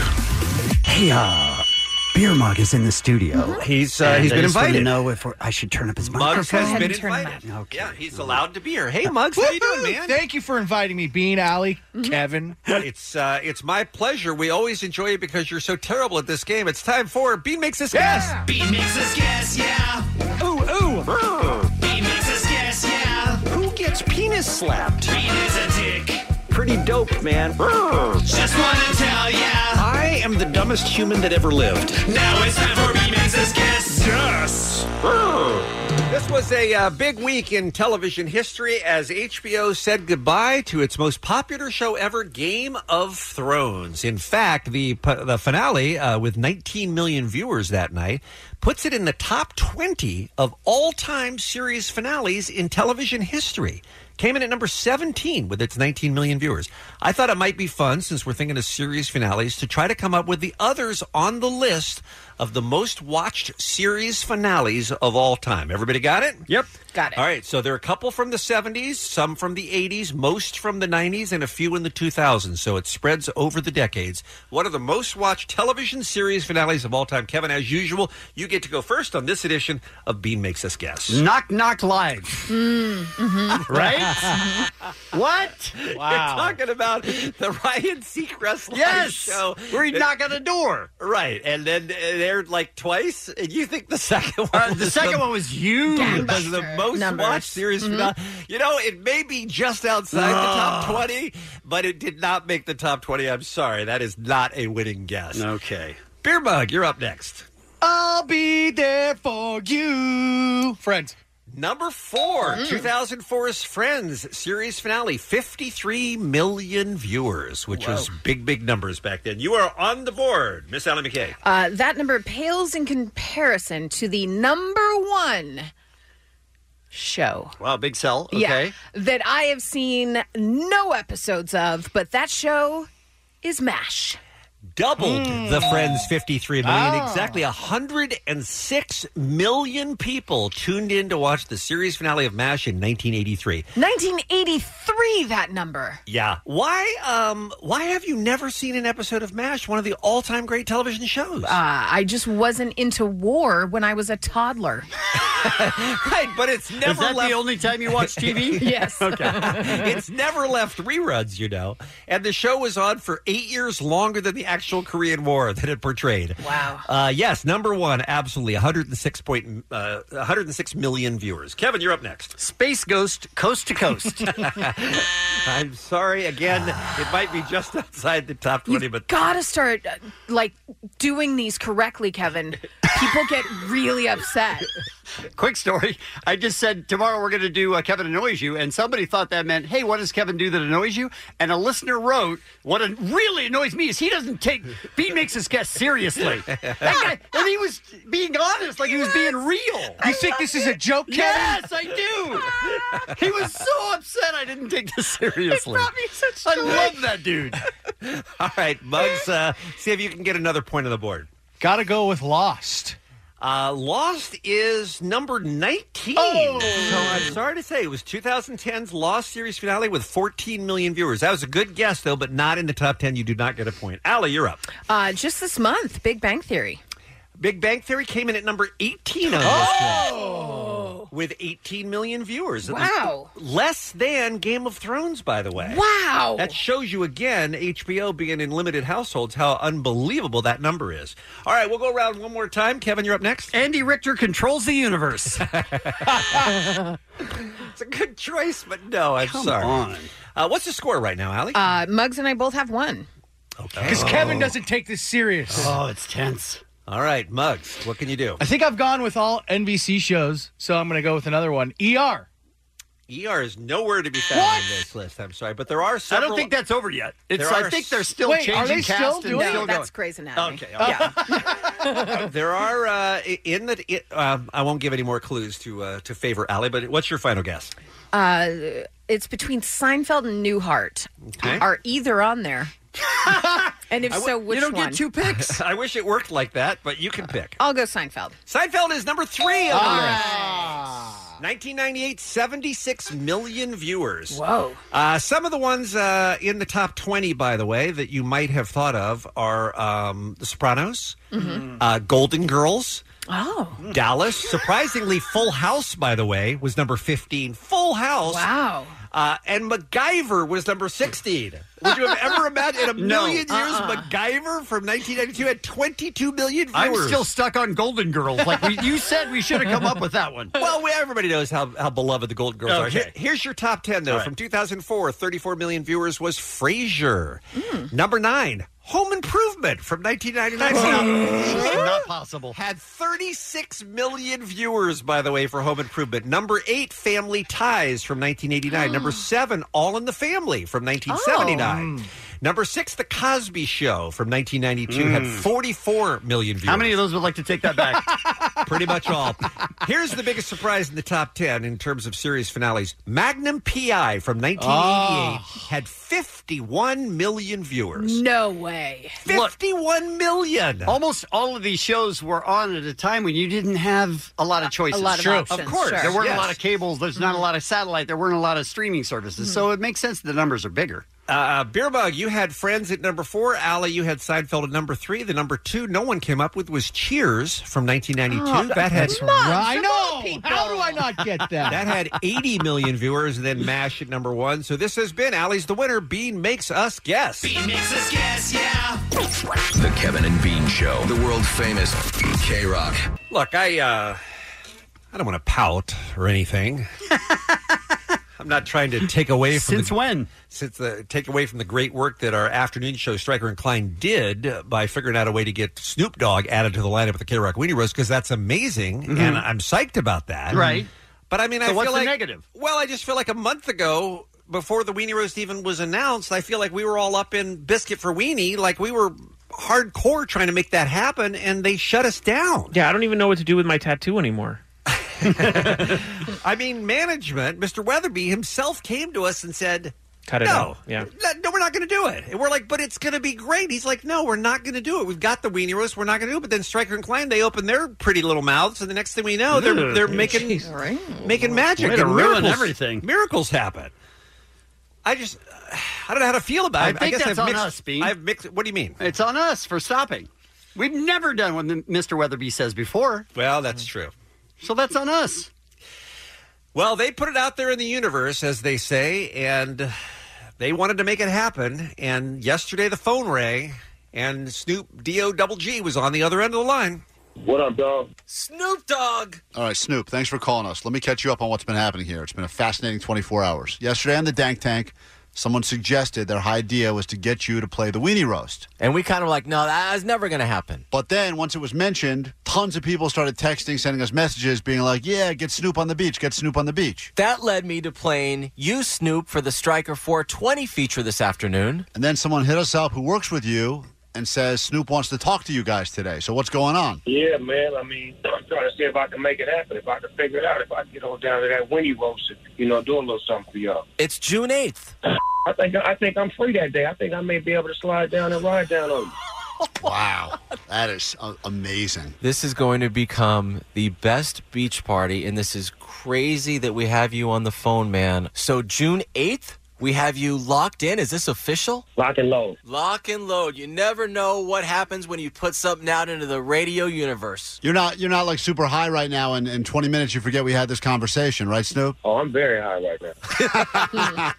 Hey, uh, Beer Mug is in the studio. He's uh, And he's I been just wanted to invited. know if we're, I should turn up his Muggs microphone. has been and turn him invited. Okay. Yeah, he's allowed to be here. Hey, Muggs, how you doing, man? Thank you for inviting me, Bean, Allie, Kevin. It's uh, it's my pleasure. We always enjoy you because you're so terrible at this game. It's time for Bean Makes Us Guess. Bean makes us guess, yeah. Ooh, ooh. Bean makes us guess, yeah. Who gets penis slapped? Bean is a dick. Pretty dope, man. Just wanna tell ya. I am the dumbest human that ever lived. Now it's time for Bean makes us guess. Yes. This was a uh, big week in television history as H B O said goodbye to its most popular show ever, Game of Thrones. In fact, the the finale, uh, with nineteen million viewers that night, puts it in the top twenty of all-time series finales in television history. Came in at number seventeen with its nineteen million viewers. I thought it might be fun, since we're thinking of series finales, to try to come up with the others on the list of the most watched series finales of all time. Everybody got it? Yep. Got it. All right, so there are a couple from the seventies, some from the eighties, most from the nineties, and a few in the two thousands, so it spreads over the decades. What are the most watched television series finales of all time? Kevin, as usual, you get to go first on this edition of Bean Makes Us Guess. Knock Knock Live. Mm, mm-hmm. Right? What? You're talking about the Ryan Seacrest live Yes! show. Where he knocked on the door. Right. And then it aired like twice. And you think the second one Uh, the was second one was huge. was the most Numbers. watched series Mhm. finale. You know, it may be just outside the top twenty, but it did not make the top twenty. I'm sorry. That is not a winning guess. Okay. Beer Mug, you're up next. I'll be there for you. Friends. Number four, Mm. two thousand four's Friends series finale, fifty-three million viewers, which Whoa. was big, big numbers back then. You are on the board, Miss Allie McKay. Uh, that number pales in comparison to the number one show. Wow, big sell. Okay. Yeah, that I have seen no episodes of, but that show is MASH. Doubled the Friends fifty-three million. Oh. Exactly one hundred six million people tuned in to watch the series finale of MASH in nineteen eighty-three. nineteen eighty-three, that number. Yeah. Why um why have you never seen an episode of MASH, one of the all-time great television shows? Uh, I just wasn't into war when I was a toddler. Right, but it's never Is that left... the only time you watch T V? Yes. Okay. It's never left reruns, you know. And the show was on for eight years longer than the actual Korean War that it portrayed. Wow. Uh, yes, number one, absolutely. one hundred six point, uh, one hundred six million viewers. Kevin, you're up next. Space Ghost, Coast to Coast. I'm sorry. Again, it might be just outside the top twenty, You've but gotta start, uh, like, doing these correctly, Kevin. People get really upset. Quick story. I just said tomorrow we're going to do uh, Kevin Annoys You, and somebody thought that meant, hey, what does Kevin do that annoys you? And a listener wrote, what an- really annoys me is he doesn't take, Bean makes his guests seriously. That guy, and he was being honest, like he was being real. You think this is a joke, Kevin? Yes, I do. He was so upset I didn't take this seriously. I love that dude. all right, Muggs, uh, see if you can get another point on the board. Gotta go with Lost. Uh, Lost is number nineteen. Oh. So I'm sorry to say, it was twenty ten's Lost series finale with fourteen million viewers. That was a good guess, though, but not in the top ten. You do not get a point. Allie, you're up. Uh, just this month, Big Bang Theory. Big Bang Theory came in at number eighteen on this Oh! list with eighteen million viewers. Wow. Less than Game of Thrones, by the way. Wow. That shows you, again, H B O being in limited households, how unbelievable that number is. All right, we'll go around one more time. Kevin, you're up next. Andy Richter controls the universe. It's a good choice, but no, I'm Come sorry. on. Uh, what's the score right now, Allie? Uh, Muggs and I both have one. Okay. Because Kevin doesn't take this serious. Oh, it's tense. All right, Muggs, what can you do? I think I've gone with all N B C shows, so I'm going to go with another one. E R. E R is nowhere to be found What? on this list. I'm sorry, but there are I several. don't think that's over yet. It's. There I are think they're s- still Wait, changing are they cast still and doing it? still That's going. Grey's Anatomy. Okay. Yeah. There are uh, in the. It, um, I won't give any more clues to uh, to favor Allie, but what's your final guess? Uh, it's between Seinfeld and Newhart. Okay. Are either on there? And if I w- so, which you don't one? get two picks. I wish it worked like that, but you can pick. I'll go Seinfeld. Seinfeld is number three on the Ah. list. nineteen ninety-eight, seventy-six million viewers. Whoa. Uh, some of the ones uh, in the top twenty, by the way, that you might have thought of are um, The Sopranos, Mhm. uh, Golden Girls, Oh. Dallas. Surprisingly, Full House, by the way, was number fifteen. Full House. Wow. Uh, and MacGyver was number sixteen. Would you have ever imagined in a No. million years Uh-uh. MacGyver from nineteen ninety-two had twenty-two million viewers? I'm still stuck on Golden Girls. Like we, you said, we should have come up with that one. Well, we, everybody knows how, how beloved the Golden Girls are. Okay. Here- here's your top ten, though. All right. From two thousand four, thirty-four million viewers was Frasier. Number nine, Home Improvement from nineteen ninety-nine. Not possible. Had thirty-six million viewers, by the way, for Home Improvement. Number eight, Family Ties from nineteen eighty-nine. Number seven, All in the Family from nineteen seventy-nine. Number six, The Cosby Show from nineteen ninety-two had forty-four million viewers. How many of those would like to take that back? Pretty much all. Here's the biggest surprise in the top ten in terms of series finales. Magnum P I from nineteen eighty-eight had fifty-one million viewers. No way. fifty-one million. Almost all of these shows were on at a time when you didn't have a lot of choices. A lot of True. options, Of course. sure. There weren't Yes. a lot of cables. There's not a lot of satellite. There weren't a lot of streaming services. So it makes sense the numbers are bigger. Uh, Beer Bug, you had Friends at number four. Allie, you had Seinfeld at number three. The number two no one came up with was Cheers from nineteen ninety-two. Oh, that had that's right. I know. How do I not get that? That had eighty million viewers, and then MASH at number one. So this has been Allie's the winner. Bean makes us guess. Bean makes us guess, yeah. The Kevin and Bean Show, the world famous K-Rock. Look, I uh, I don't want to pout or anything. I'm not trying to take away from Since the, when? Since the take away from the great work that our afternoon show Stryker and Klein did by figuring out a way to get Snoop Dogg added to the lineup of the K-Rock Weenie Roast, because that's amazing, Mhm. and I'm psyched about that. Right. But I mean, So I what's feel the like negative? Well, I just feel like a month ago, before the Weenie Roast even was announced, I feel like we were all up in Biscuit for Weenie, like we were hardcore trying to make that happen, and they shut us down. Yeah, I don't even know what to do with my tattoo anymore. I mean, management, Mister Weatherby himself came to us and said, Cut it no, out. Yeah. no, no, we're not going to do it. And we're like, but it's going to be great. He's like, no, we're not going to do it. We've got the Weenie Roast. We're not going to do it. But then Stryker and Klein, they open their pretty little mouths, and the next thing we know, they're Ugh. they're making making magic. Way to and ruin miracles, everything. Miracles happen. I just, I don't know how to feel about I it. think guess that's I've on mixed, us, Bean. I've mixed. What do you mean? It's on us for stopping. We've never done what Mister Weatherby says before. Well, that's true. So that's on us. Well, they put it out there in the universe, as they say, and they wanted to make it happen. And yesterday the phone rang, and Snoop D O double G was on the other end of the line. What up, dog? Snoop Dogg. All right, Snoop, thanks for calling us. Let me catch you up on what's been happening here. It's been a fascinating twenty-four hours. Yesterday on the Dank Tank, someone suggested their idea was to get you to play the Weenie Roast. And we kind of like, no, that's never going to happen. But then, once it was mentioned, tons of people started texting, sending us messages, being like, yeah, get Snoop on the beach, get Snoop on the beach. That led me to playing you, Snoop, for the Stryker four twenty feature this afternoon. And then someone hit us up who works with you and says Snoop wants to talk to you guys today. So what's going on? Yeah, man. I mean, I'm trying to see if I can make it happen. If I can figure it out. If I can get on down to that Winnie Roast and, you know, do a little something for y'all. It's June eighth. I think I think I'm free that day. I think I may be able to slide down and ride down on you. Wow. That is uh, amazing. This is going to become the best beach party, and this is crazy that we have you on the phone, man. So June eighth, we have you locked in. Is this official? Lock and load. Lock and load. You never know what happens when you put something out into the radio universe. You're not you're not like super high right now, and in twenty minutes you forget we had this conversation, right, Snoop? Oh, I'm very high right now.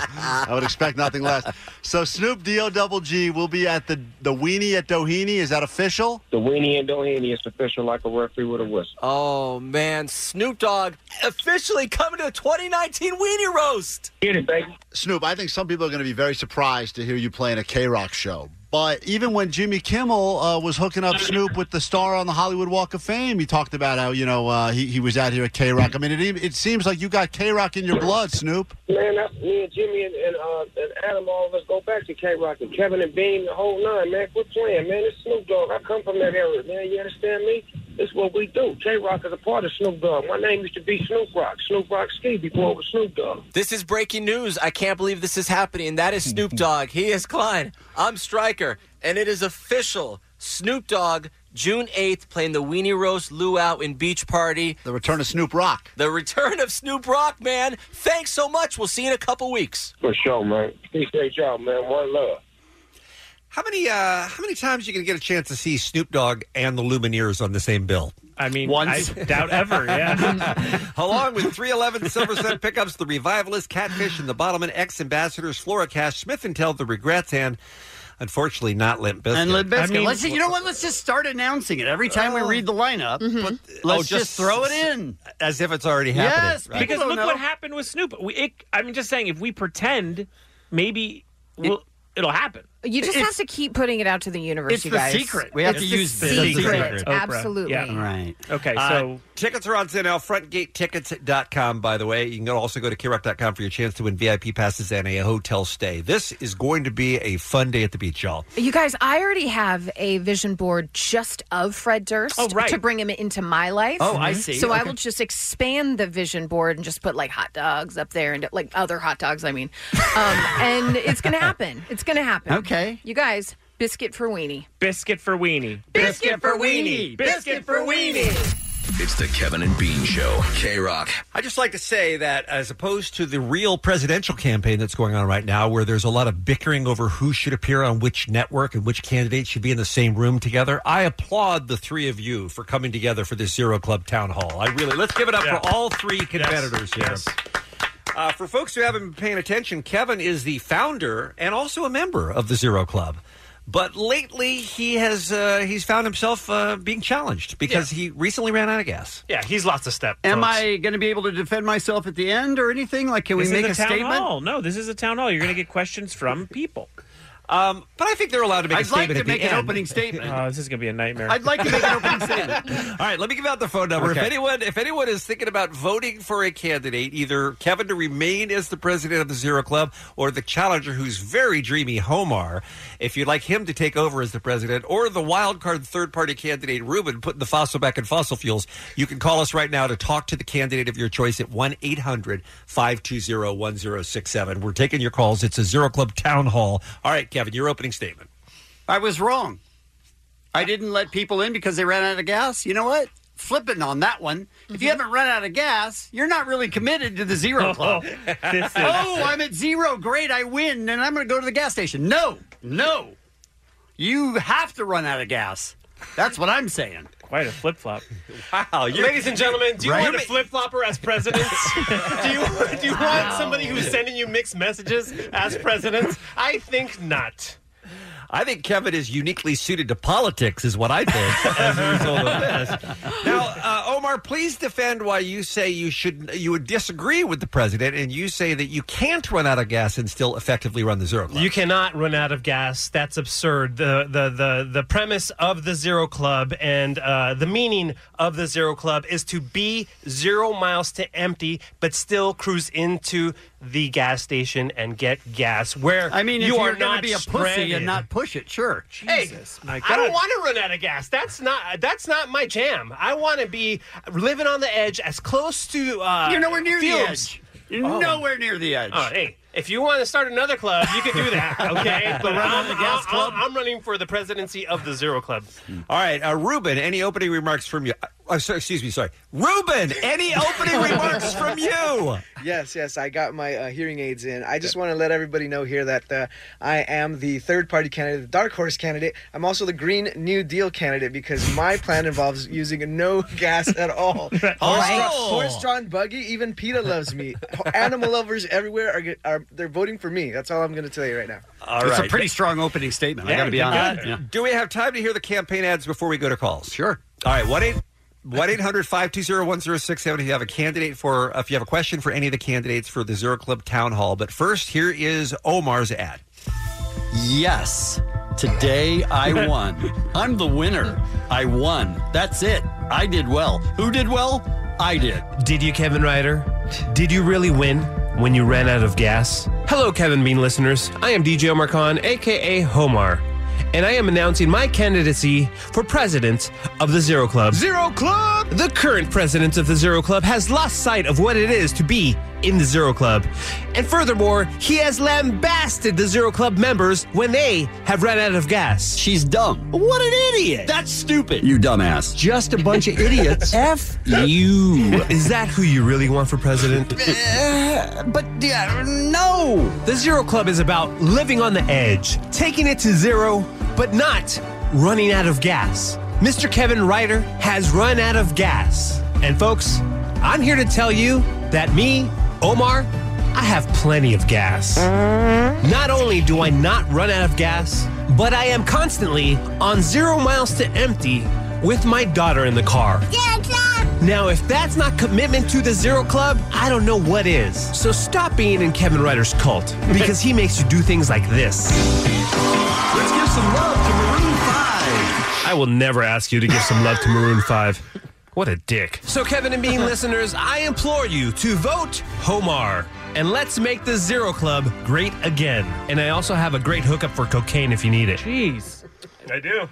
I would expect nothing less. So Snoop D O double G will be at the the Weenie at Doheny. Is that official? The Weenie and Doheny is official like a referee with a whistle. Oh, man. Snoop Dogg officially coming to the twenty nineteen Weenie Roast. Get it, baby. Snoop, I think some people are going to be very surprised to hear you playing a K-Rock show. But even when Jimmy Kimmel uh, was hooking up Snoop with the star on the Hollywood Walk of Fame, he talked about how, you know, uh, he, he was out here at K-Rock. I mean, it, it seems like you got K-Rock in your blood, Snoop. Man, that's me and Jimmy and, and, uh, and Adam, all of us go back to K-Rock and Kevin and Bean, the whole nine, man. Quit playing, man. It's Snoop Dogg. I come from that area, man. You understand me? This is what we do. K-Rock is a part of Snoop Dogg. My name used to be Snoop Rock. Snoop Rock Ski before it was Snoop Dogg. This is breaking news. I can't believe this is happening. That is Snoop Dogg. He is Klein. I'm Stryker. And it is official. Snoop Dogg, June eighth, playing the Weenie Roast Luau in Beach Party. The return of Snoop Rock. The return of Snoop Rock, man. Thanks so much. We'll see you in a couple weeks. For sure, man. Appreciate y'all, man. One love. How many uh, how many times are you going to get a chance to see Snoop Dogg and the Lumineers on the same bill? I mean, Once. I doubt ever, yeah. Along with three eleven Silver Set pickups, the Revivalist, Catfish, and the Bottleman X Ambassadors, Flora Cash, Smith and Tell, the Regrets, and unfortunately not Limp Bizkit. And Limp Bizkit. I mean, let's, you know what? Let's just start announcing it every time we read the lineup. But let's Oh, just, throw it in. as if it's already happening. Yes, right? Because don't look know. what happened with Snoop. We, it, I'm just saying, if we pretend, maybe we'll, it'll happen. You just It's- have to keep putting it out to the universe, It's you the guys. secret. We have It's to the use the secret. secret. Oprah. Absolutely. Yeah. Right. Okay, Uh, so tickets are on sale now. front gate tickets dot com, by the way. You can also go to K rock dot com for your chance to win V I P passes and a hotel stay. This is going to be a fun day at the beach, y'all. You guys, I already have a vision board just of Fred Durst Oh, right. to bring him into my life. Oh, I see. So I Okay. will just expand the vision board and just put like hot dogs up there and like other hot dogs, I mean. Um, and it's going to happen. It's going to happen. Okay. You guys, biscuit for weenie. biscuit for weenie. Biscuit for weenie. Biscuit for weenie. It's the Kevin and Bean Show. K-Rock. I just like to say that as opposed to the real presidential campaign that's going on right now, where there's a lot of bickering over who should appear on which network and which candidates should be in the same room together, I applaud the three of you for coming together for this Zero Club Town Hall. I really, let's give it up Yeah. for all three competitors Yes. here. Yes. Uh, for folks who haven't been paying attention, Kevin is the founder and also a member of the Zero Club. But lately, he has uh, he's found himself uh, being challenged because he recently ran out of gas. Yeah, he's lost a step. Am folks. I going to be able to defend myself at the end or anything? Like, can This we is make a, town statement? hall. No, this is a town hall. You're going to get questions from people. Um, but I think they're allowed to make I'd a statement like to at the make an end. opening statement. Oh, this is going to be a nightmare. I'd like to make an opening statement. All right, let me give out the phone number. If Okay. anyone, if anyone is thinking about voting for a candidate, either Kevin to remain as the president of the Zero Club or the challenger, who's very dreamy, Homar, if you'd like him to take over as the president, or the wild card third party candidate, Ruben, putting the fossil back in fossil fuels, you can call us right now to talk to the candidate of your choice at one eight hundred five two zero one zero six seven. We're taking your calls. It's a Zero Club Town Hall. All right, Kevin, your opening statement. I was wrong. I didn't let people in because they ran out of gas. You know what? Flipping on that one. If you haven't run out of gas, you're not really committed to the Zero Club. This is- Oh, I'm at zero. Great, I win, and I'm going to go to the gas station. No, no. You have to run out of gas. That's what I'm saying. Quite a flip flop. Wow, you're- Ladies and gentlemen, do you Right. want a flip flopper as president? do you do you want somebody who's sending you mixed messages as president? I think not. I think Kevin is uniquely suited to politics, is what I think, as a result of this. Now, uh, Omar, please defend why you say you should you would disagree with the president, and you say that you can't run out of gas and still effectively run the Zero Club. You cannot run out of gas. That's absurd. The the the the premise of the Zero Club and uh, the meaning of the Zero Club is to be zero miles to empty, but still cruise into the gas station and get gas. Where I mean, if you you're are going to not be a pussy stranded. and not push it, sure. Jesus, my I don't God. want to run out of gas. That's not that's not my jam. I want to be living on the edge, as close to uh, You're nowhere near the fumes. edge. You're Oh. nowhere near the edge. Oh, hey, if you want to start another club, you can do that, okay? But Run on I'm, the gas I'm- club? I'm running for the presidency of the Zero Club. All right, uh, Ruben, any opening remarks from you? Uh, sorry, excuse me, sorry. Ruben, any opening remarks from you? Yes, yes, I got my uh, hearing aids in. I just want to let everybody know here that uh, I am the third-party candidate, the Dark Horse candidate. I'm also the Green New Deal candidate because my plan involves using no gas at all. Horse-drawn, horse-drawn buggy, even PETA loves me. Animal lovers everywhere are, get- are they're voting for me. That's all I'm going to tell you right now. All It's right. a pretty strong opening statement. I got to be Yeah, honest. uh, Yeah. Do we have time to hear the campaign ads before we go to calls? Sure. All right, one eight one eight hundred five two zero one zero six seven. If you have a candidate for, uh, if you have a question for any of the candidates for the Zero Club Town Hall. But first, here is Omar's ad. Yes. Today I won. I'm the winner. I won. That's it. I did well. Who did well? I did. Did you, Kevin Ryder? Did you really win when you ran out of gas? Hello, Kevin Bean listeners. I am D J Omar Khan, a k a. Homar, and I am announcing my candidacy for president of the Zero Club. Zero Club! The current president of the Zero Club has lost sight of what it is to be in the Zero Club. And furthermore, he has lambasted the Zero Club members when they have run out of gas. She's dumb. What an idiot! That's stupid. You dumbass. Just a bunch of idiots. F you. Is that who you really want for president? Uh, but uh, no. The Zero Club is about living on the edge, taking it to zero, but not running out of gas. Mister Kevin Ryder has run out of gas. And folks, I'm here to tell you that me, Omar, I have plenty of gas. Not only do I not run out of gas, but I am constantly on zero miles to empty with my daughter in the car. Now, if that's not commitment to the Zero Club, I don't know what is. So stop being in Kevin Ryder's cult, because he makes you do things like this. Let's give some love to Maroon five. I will never ask you to give some love to Maroon five. What a dick. So, Kevin and Bean listeners, I implore you to vote Homar. And let's make the Zero Club great again. And I also have a great hookup for cocaine if you need it. Jeez. I do.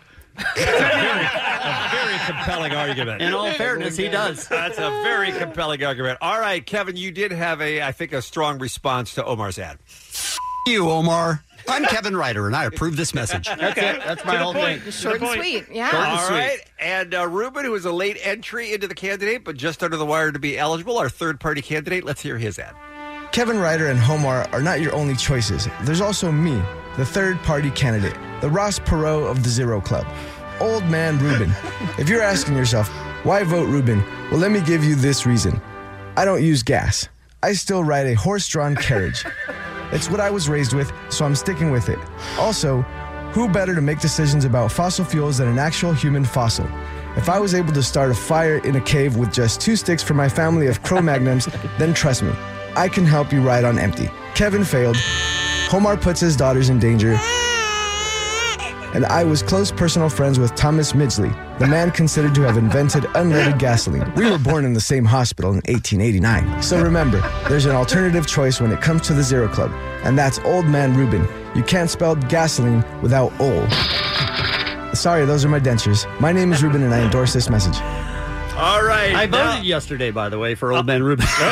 A very compelling argument. In all fairness, he does. That's a very compelling argument. All right, Kevin, you did have a, I think, a strong response to Omar's ad. You, Omar. I'm Kevin Ryder, and I approve this message. That's it. That's my whole thing. Short and sweet. Yeah. Short and All sweet. right. And uh, Ruben, who is a late entry into the candidate, but just under the wire to be eligible, our third-party candidate. Let's hear his ad. Kevin Ryder and Homar are not your only choices. There's also me, the third-party candidate, the Ross Perot of the Zero Club. Old man Ruben. If you're asking yourself, why vote Ruben? Well, let me give you this reason. I don't use gas. I still ride a horse-drawn carriage. It's what I was raised with, so I'm sticking with it. Also, who better to make decisions about fossil fuels than an actual human fossil? If I was able to start a fire in a cave with just two sticks for my family of Cro-Magnums, then trust me, I can help you ride on empty. Kevin failed. Homar puts his daughters in danger. And I was close personal friends with Thomas Midgley, the man considered to have invented unleaded gasoline. We were born in the same hospital in eighteen eighty-nine. So remember, there's an alternative choice when it comes to the Zero Club, and that's Old Man Ruben. You can't spell gasoline without ol. Sorry, those are my dentures. My name is Ruben, and I endorse this message. All right. I now- voted yesterday, by the way, for Old Man Ruben. See,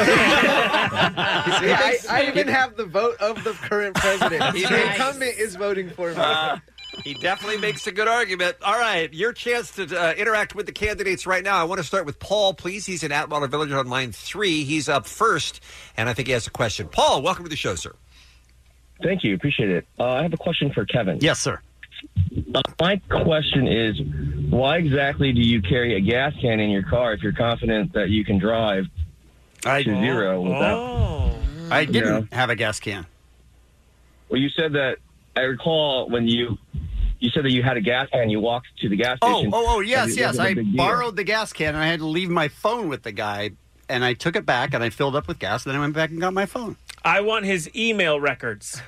I, I even have the vote of the current president. He The makes- incumbent is voting for me. Uh, he definitely makes a good argument. All right, your chance to uh, interact with the candidates right now. I want to start with Paul, please. He's in Atwater Village on line three. He's up first, and I think he has a question. Paul, welcome to the show, sir. Thank you. Appreciate it. Uh, I have a question for Kevin. Yes, sir. Uh, my question is, why exactly do you carry a gas can in your car if you're confident that you can drive I, to zero without... I didn't you know? have a gas can. Well, you said that, I recall when you you said that you had a gas can, you walked to the gas Oh, station. oh, oh, yes, It yes. wasn't a I big deal. borrowed the gas can, and I had to leave my phone with the guy, and I took it back, and I filled up with gas, and then I went back and got my phone. I want his email records.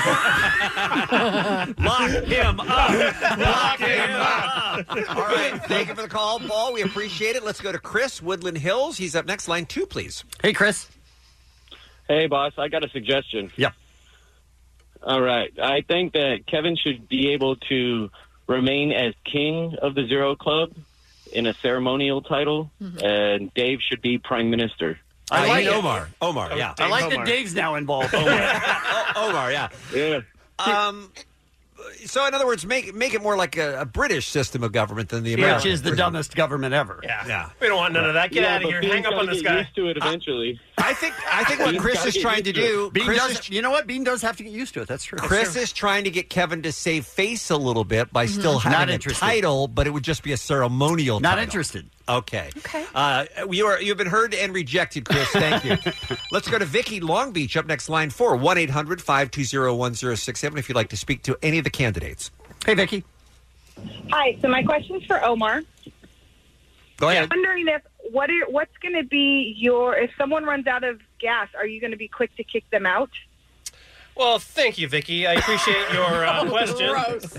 Lock him up. Lock him up. All right, thank you for the call, Paul. We appreciate it. Let's go to Chris, Woodland Hills. He's up next, line two, please. Hey, Chris. Hey, boss, I got a suggestion. Yeah. All right. I think that Kevin should be able to remain as king of the Zero Club in a ceremonial title, and Dave should be prime minister. I I like like it. Omar. Omar, yeah. I like that Dave's now involved. O- Omar, yeah. Yeah. Um, so, in other words, make make it more like a, a British system of government than the American. Which is the dumbest government ever. Yeah. Yeah. We don't want none of that. Get yeah, out of but here. Bean's Hang up gotta on this get guy. used to it eventually. I think I think what Bean's Chris gotta is get trying to used to do. Bean Chris does, is, you know what? Bean does have to get used to it. That's true. Chris is trying to get Kevin to save face a little bit by still Not having a interested. title, but it would just be a ceremonial Not title. interested. Okay. Okay. Uh, you are you've been heard and rejected, Chris. Thank you. Let's go to Vicky Long Beach up next, line four. one eight hundred five two zero one zero six seven if you'd like to speak to any of the candidates. Hey, Vicky. Hi, so my question's for Omar. Go ahead. I'm wondering if what are, what's going to be your if someone runs out of gas, are you going to be quick to kick them out? Well, thank you, Vicky. I appreciate your uh, question.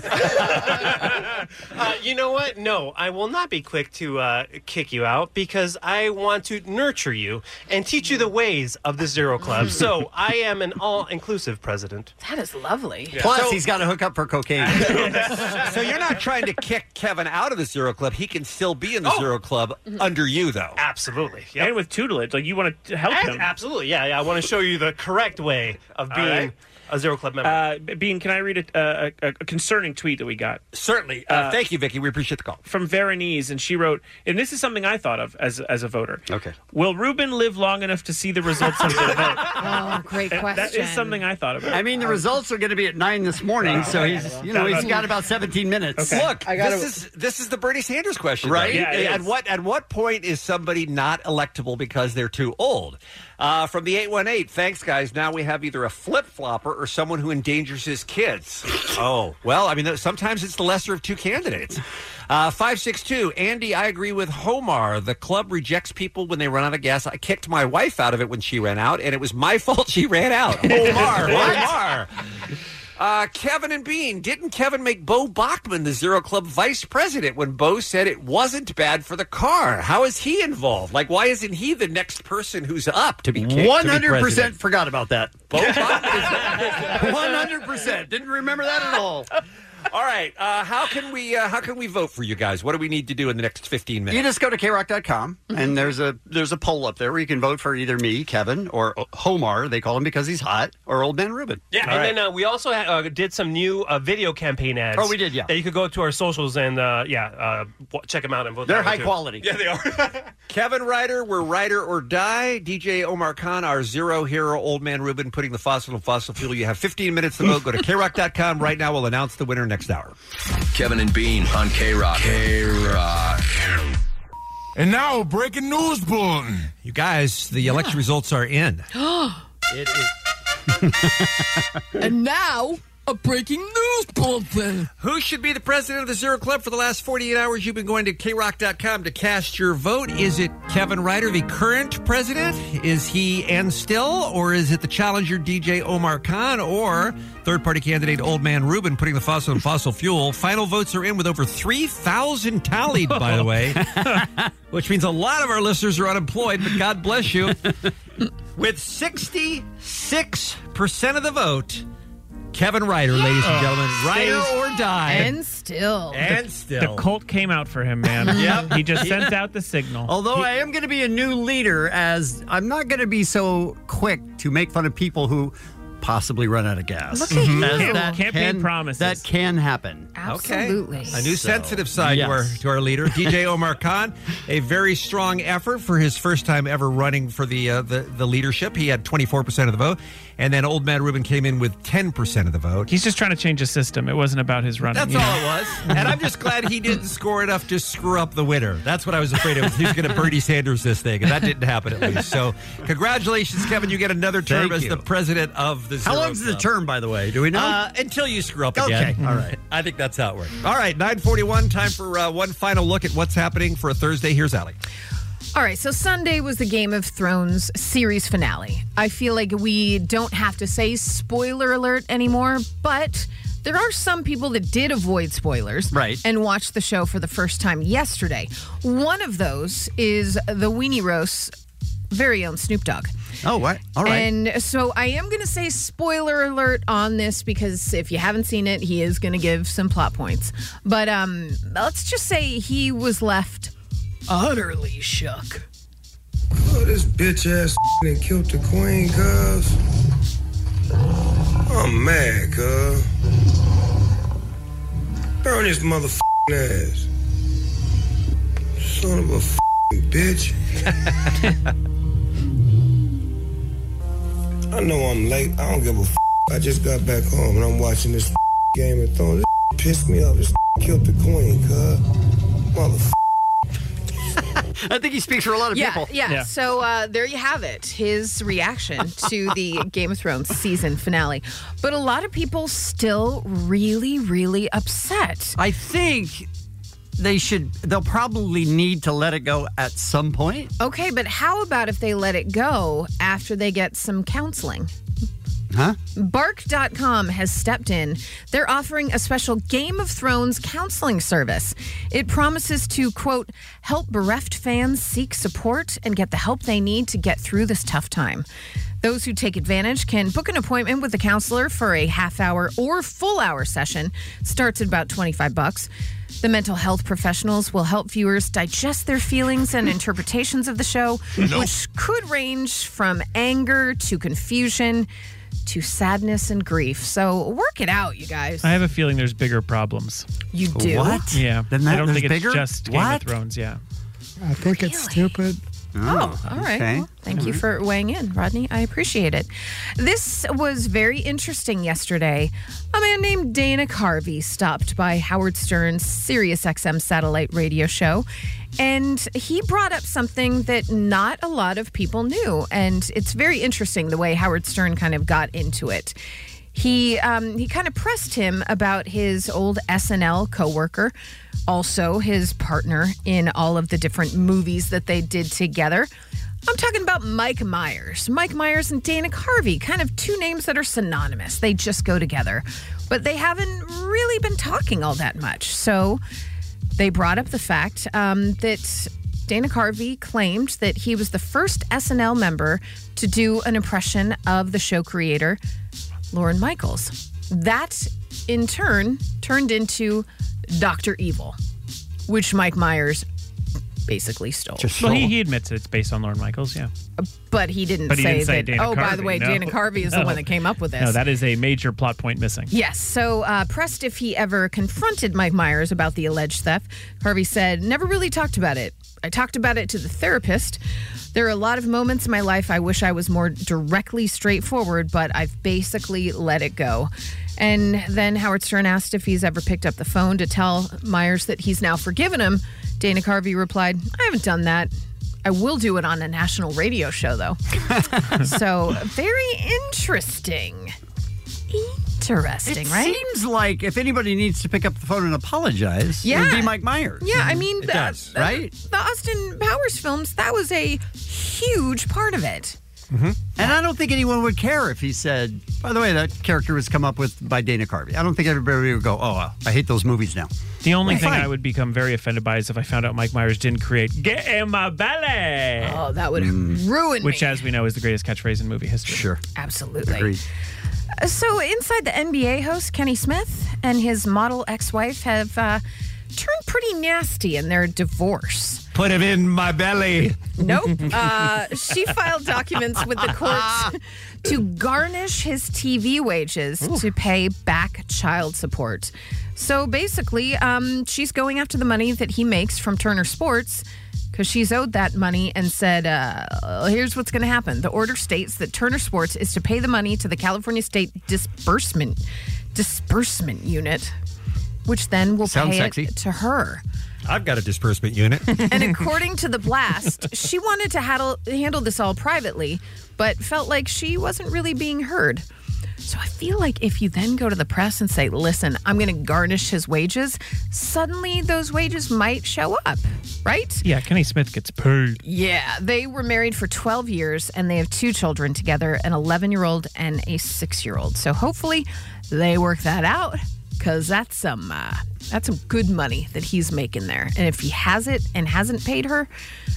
uh, you know what? No, I will not be quick to uh, kick you out because I want to nurture you and teach you the ways of the Zero Club. So I am an all-inclusive president. That is lovely. Plus, So- he's got to hook up for cocaine. So you're not trying to kick Kevin out of the Zero Club. He can still be in the Oh. Zero Club under you, though. Absolutely. And with tutelage, like you want to help A- him. Absolutely. Yeah, yeah. I want to show you the correct way of All being right. a Zero Club member. Uh, Bean, can I read a, a, a concerning tweet that we got? Certainly. Uh, thank you, Vicky. We appreciate the call. From Veronese, and she wrote, and this is something I thought of as as a voter. Okay. Will Ruben live long enough to see the results of the vote? Oh, great That- question. That is something I thought about. I mean, the results are going to be at nine this morning, so he's, you know, he's got about seventeen minutes. Look, I gotta- this is this is the Bernie Sanders question, Right? though. Yeah, it at is. what at what point is somebody not electable because they're too old? Uh, from the eight one eight, thanks, guys. Now we have either a flip flopper or someone who endangers his kids. Oh, well, I mean, sometimes it's the lesser of two candidates. Uh, five six two, Andy, I agree with Homar. The club rejects people when they run out of gas. I kicked my wife out of it when she ran out, and it was my fault she ran out. Homar, Homar. Uh, Kevin and Bean, didn't Kevin make Bo Bachman the Zero Club vice president when Bo said it wasn't bad for the car? How is he involved? Like, why isn't he the next person who's up to be kicked? One to be hundred percent president? forgot about that. Bo Bachman is One hundred percent didn't remember that at all. All right. Uh, how can we uh, how can we vote for you guys? What do we need to do in the next fifteen minutes? You just go to K rock dot com, and there's a there's a poll up there where you can vote for either me, Kevin, or Homar. They call him because he's hot, or Old Man Ruben. Yeah, All and right. then uh, we also uh, did some new uh, video campaign ads. Oh, we did, yeah. That you could go to our socials and, uh, yeah, uh, w- check them out and vote. They're that way, high too. quality. Yeah, they are. Kevin Ryder, we're Ryder or Die. D J Omar Khan, our zero hero, Old Man Ruben, putting the fossil in fossil fuel. You have fifteen minutes to vote. Go to K rock dot com right now. We'll announce the winner next hour. Kevin and Bean on K-Rock. K-Rock. And now, breaking news bulletin. You guys, the election results are in. It is. And now, a breaking news bulletin. Who should be the president of the Zero Club? For the last forty-eight hours, you've been going to K rock dot com to cast your vote. Is it Kevin Ryder, the current president? Is he and still? Or is it the challenger D J Omar Khan? Or third-party candidate Old Man Ruben putting the fossil in fossil fuel? Final votes are in with over three thousand tallied, by the way. Which means a lot of our listeners are unemployed, but God bless you. With sixty-six percent of the vote, Kevin Ryder, ladies and gentlemen. Ryder or die. And still. And still. The cult came out for him, man. Yep. He just sent out the signal. Although He- I am going to be a new leader, as I'm not going to be so quick to make fun of people who possibly run out of gas. Look at you. As Camp- that campaign can- promises. That can happen. Absolutely. A new So, sensitive side to, our, yes. to our leader, D J Omar Khan. A very strong effort for his first time ever running for the uh, the, the leadership. He had twenty-four percent of the vote. And then Old Man Ruben came in with ten percent of the vote. He's just trying to change the system. It wasn't about his running. That's you all know? it was. And I'm just glad he didn't score enough to screw up the winner. That's what I was afraid of. He was going to Bernie Sanders this thing, and that didn't happen at least. So congratulations, Kevin. You get another term Thank as you. the president of the How Zero long's the Club. term, by the way? Do we know? Uh, until you screw up Okay, again. all right. I think that's how it works. All right, nine forty-one, time for uh, one final look at what's happening for a Thursday. Here's Allie. All right, so Sunday was the Game of Thrones series finale. I feel like we don't have to say spoiler alert anymore, but there are some people that did avoid spoilers Right. and watched the show for the first time yesterday. One of those is the Weenie Roast's very own Snoop Dogg. Oh, what? All right. And so I am going to say spoiler alert on this because if you haven't seen it, he is going to give some plot points. But um, let's just say he was left utterly shook. Oh, this bitch ass and killed the queen, cuz. I'm mad, cuz. Burn this motherfucking ass. Son of a f***ing bitch. I know I'm late. I don't give a f***. I just got back home and I'm watching this Game of Thrones. This pissed me off. This killed the queen, cuz. Motherfucker. I think he speaks for a lot of Yeah, people. yeah. So uh, there you have it. His reaction to the Game of Thrones season finale. But a lot of people still really, really upset. I think they should, they'll probably need to let it go at some point. Okay, but how about if they let it go after they get some counseling? Huh? Bark dot com has stepped in. They're offering a special Game of Thrones counseling service. It promises to, quote, help bereft fans seek support and get the help they need to get through this tough time. Those who take advantage can book an appointment with the counselor for a half hour or full hour session. Starts at about twenty-five bucks. The mental health professionals will help viewers digest their feelings and interpretations of the show, Nope. which could range from anger to confusion to sadness and grief. So work it out, you guys. I have a feeling there's bigger problems. You do? What? Yeah. Than that? I don't There's think it's bigger? just Game What? of Thrones. Yeah. I think it's stupid. Oh, all right. okay. Well, thank you for weighing in, Rodney. I appreciate it. This was very interesting yesterday. A man named Dana Carvey stopped by Howard Stern's SiriusXM satellite radio show, and he brought up something that not a lot of people knew. And it's very interesting the way Howard Stern kind of got into it. He um, he kind of pressed him about his old S N L coworker, also his partner in all of the different movies that they did together. I'm talking about Mike Myers. Mike Myers and Dana Carvey, kind of two names that are synonymous. They just go together. But they haven't really been talking all that much. So they brought up the fact um, that Dana Carvey claimed that he was the first S N L member to do an impression of the show creator, Lorne Michaels. That, in turn, turned into Doctor Evil, which Mike Myers basically stole. Well, he, he admits it's based on Lorne Michaels, yeah. But he didn't But he say didn't say that. Dana oh, by the Carvey, way, no. Dana Carvey is No. the one that came up with this. No, that is a major plot point missing. Yes. So, uh, pressed if he ever confronted Mike Myers about the alleged theft, Harvey said, never really talked about it. I talked about it to the therapist. There are a lot of moments in my life I wish I was more directly straightforward, but I've basically let it go. And then Howard Stern asked if he's ever picked up the phone to tell Myers that he's now forgiven him. Dana Carvey replied, I haven't done that. I will do it on a national radio show, though. So, very interesting. Interesting, it right? seems like if anybody needs to pick up the phone and apologize, it would be Mike Myers. Yeah, I mean, it the, does, the- right? The Austin Powers films, that was a huge part of it. Mm-hmm. And I don't think anyone would care if he said, by the way, that character was come up with by Dana Carvey. I don't think everybody would go, oh, I hate those movies now. The only Well, thing fine. I would become very offended by is if I found out Mike Myers didn't create "Get in my belly." Oh, that would ruin Which, me. as we know, is the greatest catchphrase in movie history. Sure. Absolutely. Agreed. Uh, So, inside the N B A host, Kenny Smith and his model ex-wife have uh, turned pretty nasty in their divorce. Put him in my belly. Nope. Uh, she filed documents with the courts to garnish his T V wages to pay back child support. So basically, um, she's going after the money that he makes from Turner Sports because she's owed that money and said, uh, here's what's going to happen. The order states that Turner Sports is to pay the money to the California State Disbursement Disbursement Unit, which then will Sounds pay sexy. it to her. I've got a disbursement unit. And according to The Blast, she wanted to handle, handle this all privately, but felt like she wasn't really being heard. So I feel like if you then go to the press and say, listen, I'm going to garnish his wages, suddenly those wages might show up, right? Yeah, Kenny Smith gets paid. Yeah, they were married for twelve years and they have two children together, an eleven-year-old and a six-year-old. So hopefully they work that out because that's some uh, that's some good money that he's making there. And if he has it and hasn't paid her,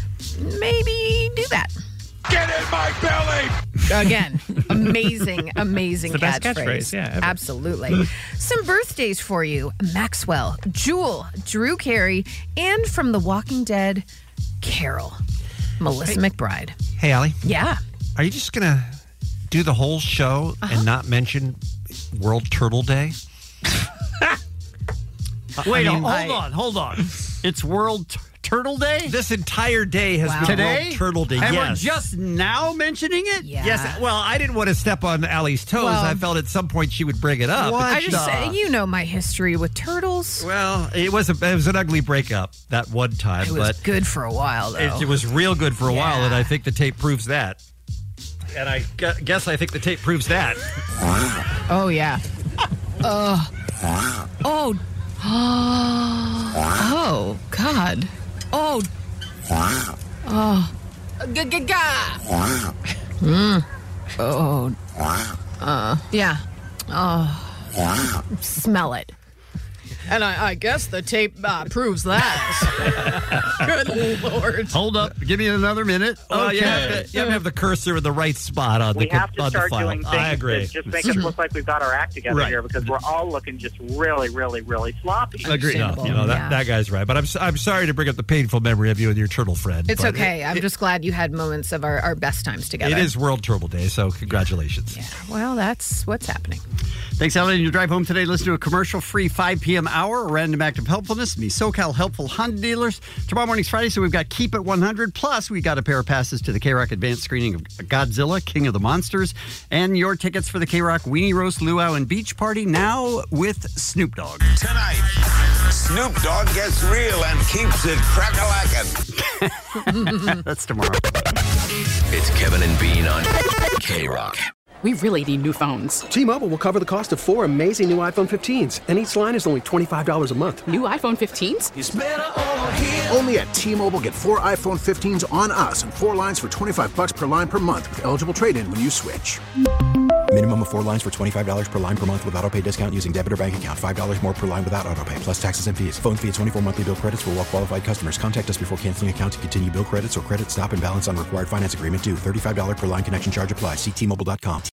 maybe do that. Get in my belly! Again, amazing, amazing It's the best catchphrase. catchphrase, yeah, ever. Absolutely. Some birthdays for you. Maxwell, Jewel, Drew Carey, and from The Walking Dead, Carol. Melissa McBride. Hey, Allie. Yeah. Are you just going to do the whole show Uh-huh. and not mention World Turtle Day? Wait, I mean, hold I- on, hold on. It's World T- Turtle Day? This entire day has been Today? World Turtle Day. And yes. we're just now mentioning it? Yeah. Yes. Well, I didn't want to step on Allie's toes. Well- I felt at some point she would bring it up. I It's just, just- you know my history with turtles. Well, it was a, it was an ugly breakup that one time, It was but good for a while, though. it, it was real good for a while, Yeah. and I think the tape proves that. And I gu- guess I think the tape proves that. Oh, yeah. Uh, oh. Oh, God. Oh. Oh. G-g-ga. Mm. Oh. Uh, yeah. Oh. Smell it. And I, I guess the tape uh, proves that. Good Lord. Hold up. Give me another minute. Oh, Okay. you, have to, you have to have the cursor in the right spot on We the, have to on the start file. doing things I agree. that just make us look like we've got our act together Right. here because we're all looking just really, really, really sloppy. Agreed. No, you know, that, Yeah. that guy's right. But I'm, s- I'm sorry to bring up the painful memory of you and your turtle friend. It's but okay. it- I'm it- just glad you had moments of our, our best times together. It is World Turtle Day, so congratulations. Well, that's what's happening. Thanks, Alan. In your drive home today, listen to a commercial-free five p.m. hour, a random act of helpfulness, me SoCal Helpful Honda Dealers. Tomorrow morning's Friday, so we've got Keep It one hundred. Plus, we got a pair of passes to the K-Rock advanced screening of Godzilla, King of the Monsters, and your tickets for the K-Rock Weenie Roast Luau and Beach Party, now with Snoop Dogg. Tonight, Snoop Dogg gets real and keeps it crack-a-lackin'. That's tomorrow. It's Kevin and Bean on K-Rock. We really need new phones. T-Mobile will cover the cost of four amazing new iPhone fifteens, and each line is only twenty-five dollars a month. New iPhone fifteens? Only at T-Mobile, get four iPhone fifteens on us and four lines for twenty-five bucks per line per month with eligible trade-in when you switch. Minimum of four lines for twenty-five dollars per line per month with autopay discount using debit or bank account. five dollars more per line without autopay, plus taxes and fees. Phone fee at twenty-four monthly bill credits for well-qualified customers. Contact us before canceling account to continue bill credits or credit stop and balance on required finance agreement due. thirty-five dollars per line connection charge apply. See T Mobile dot com.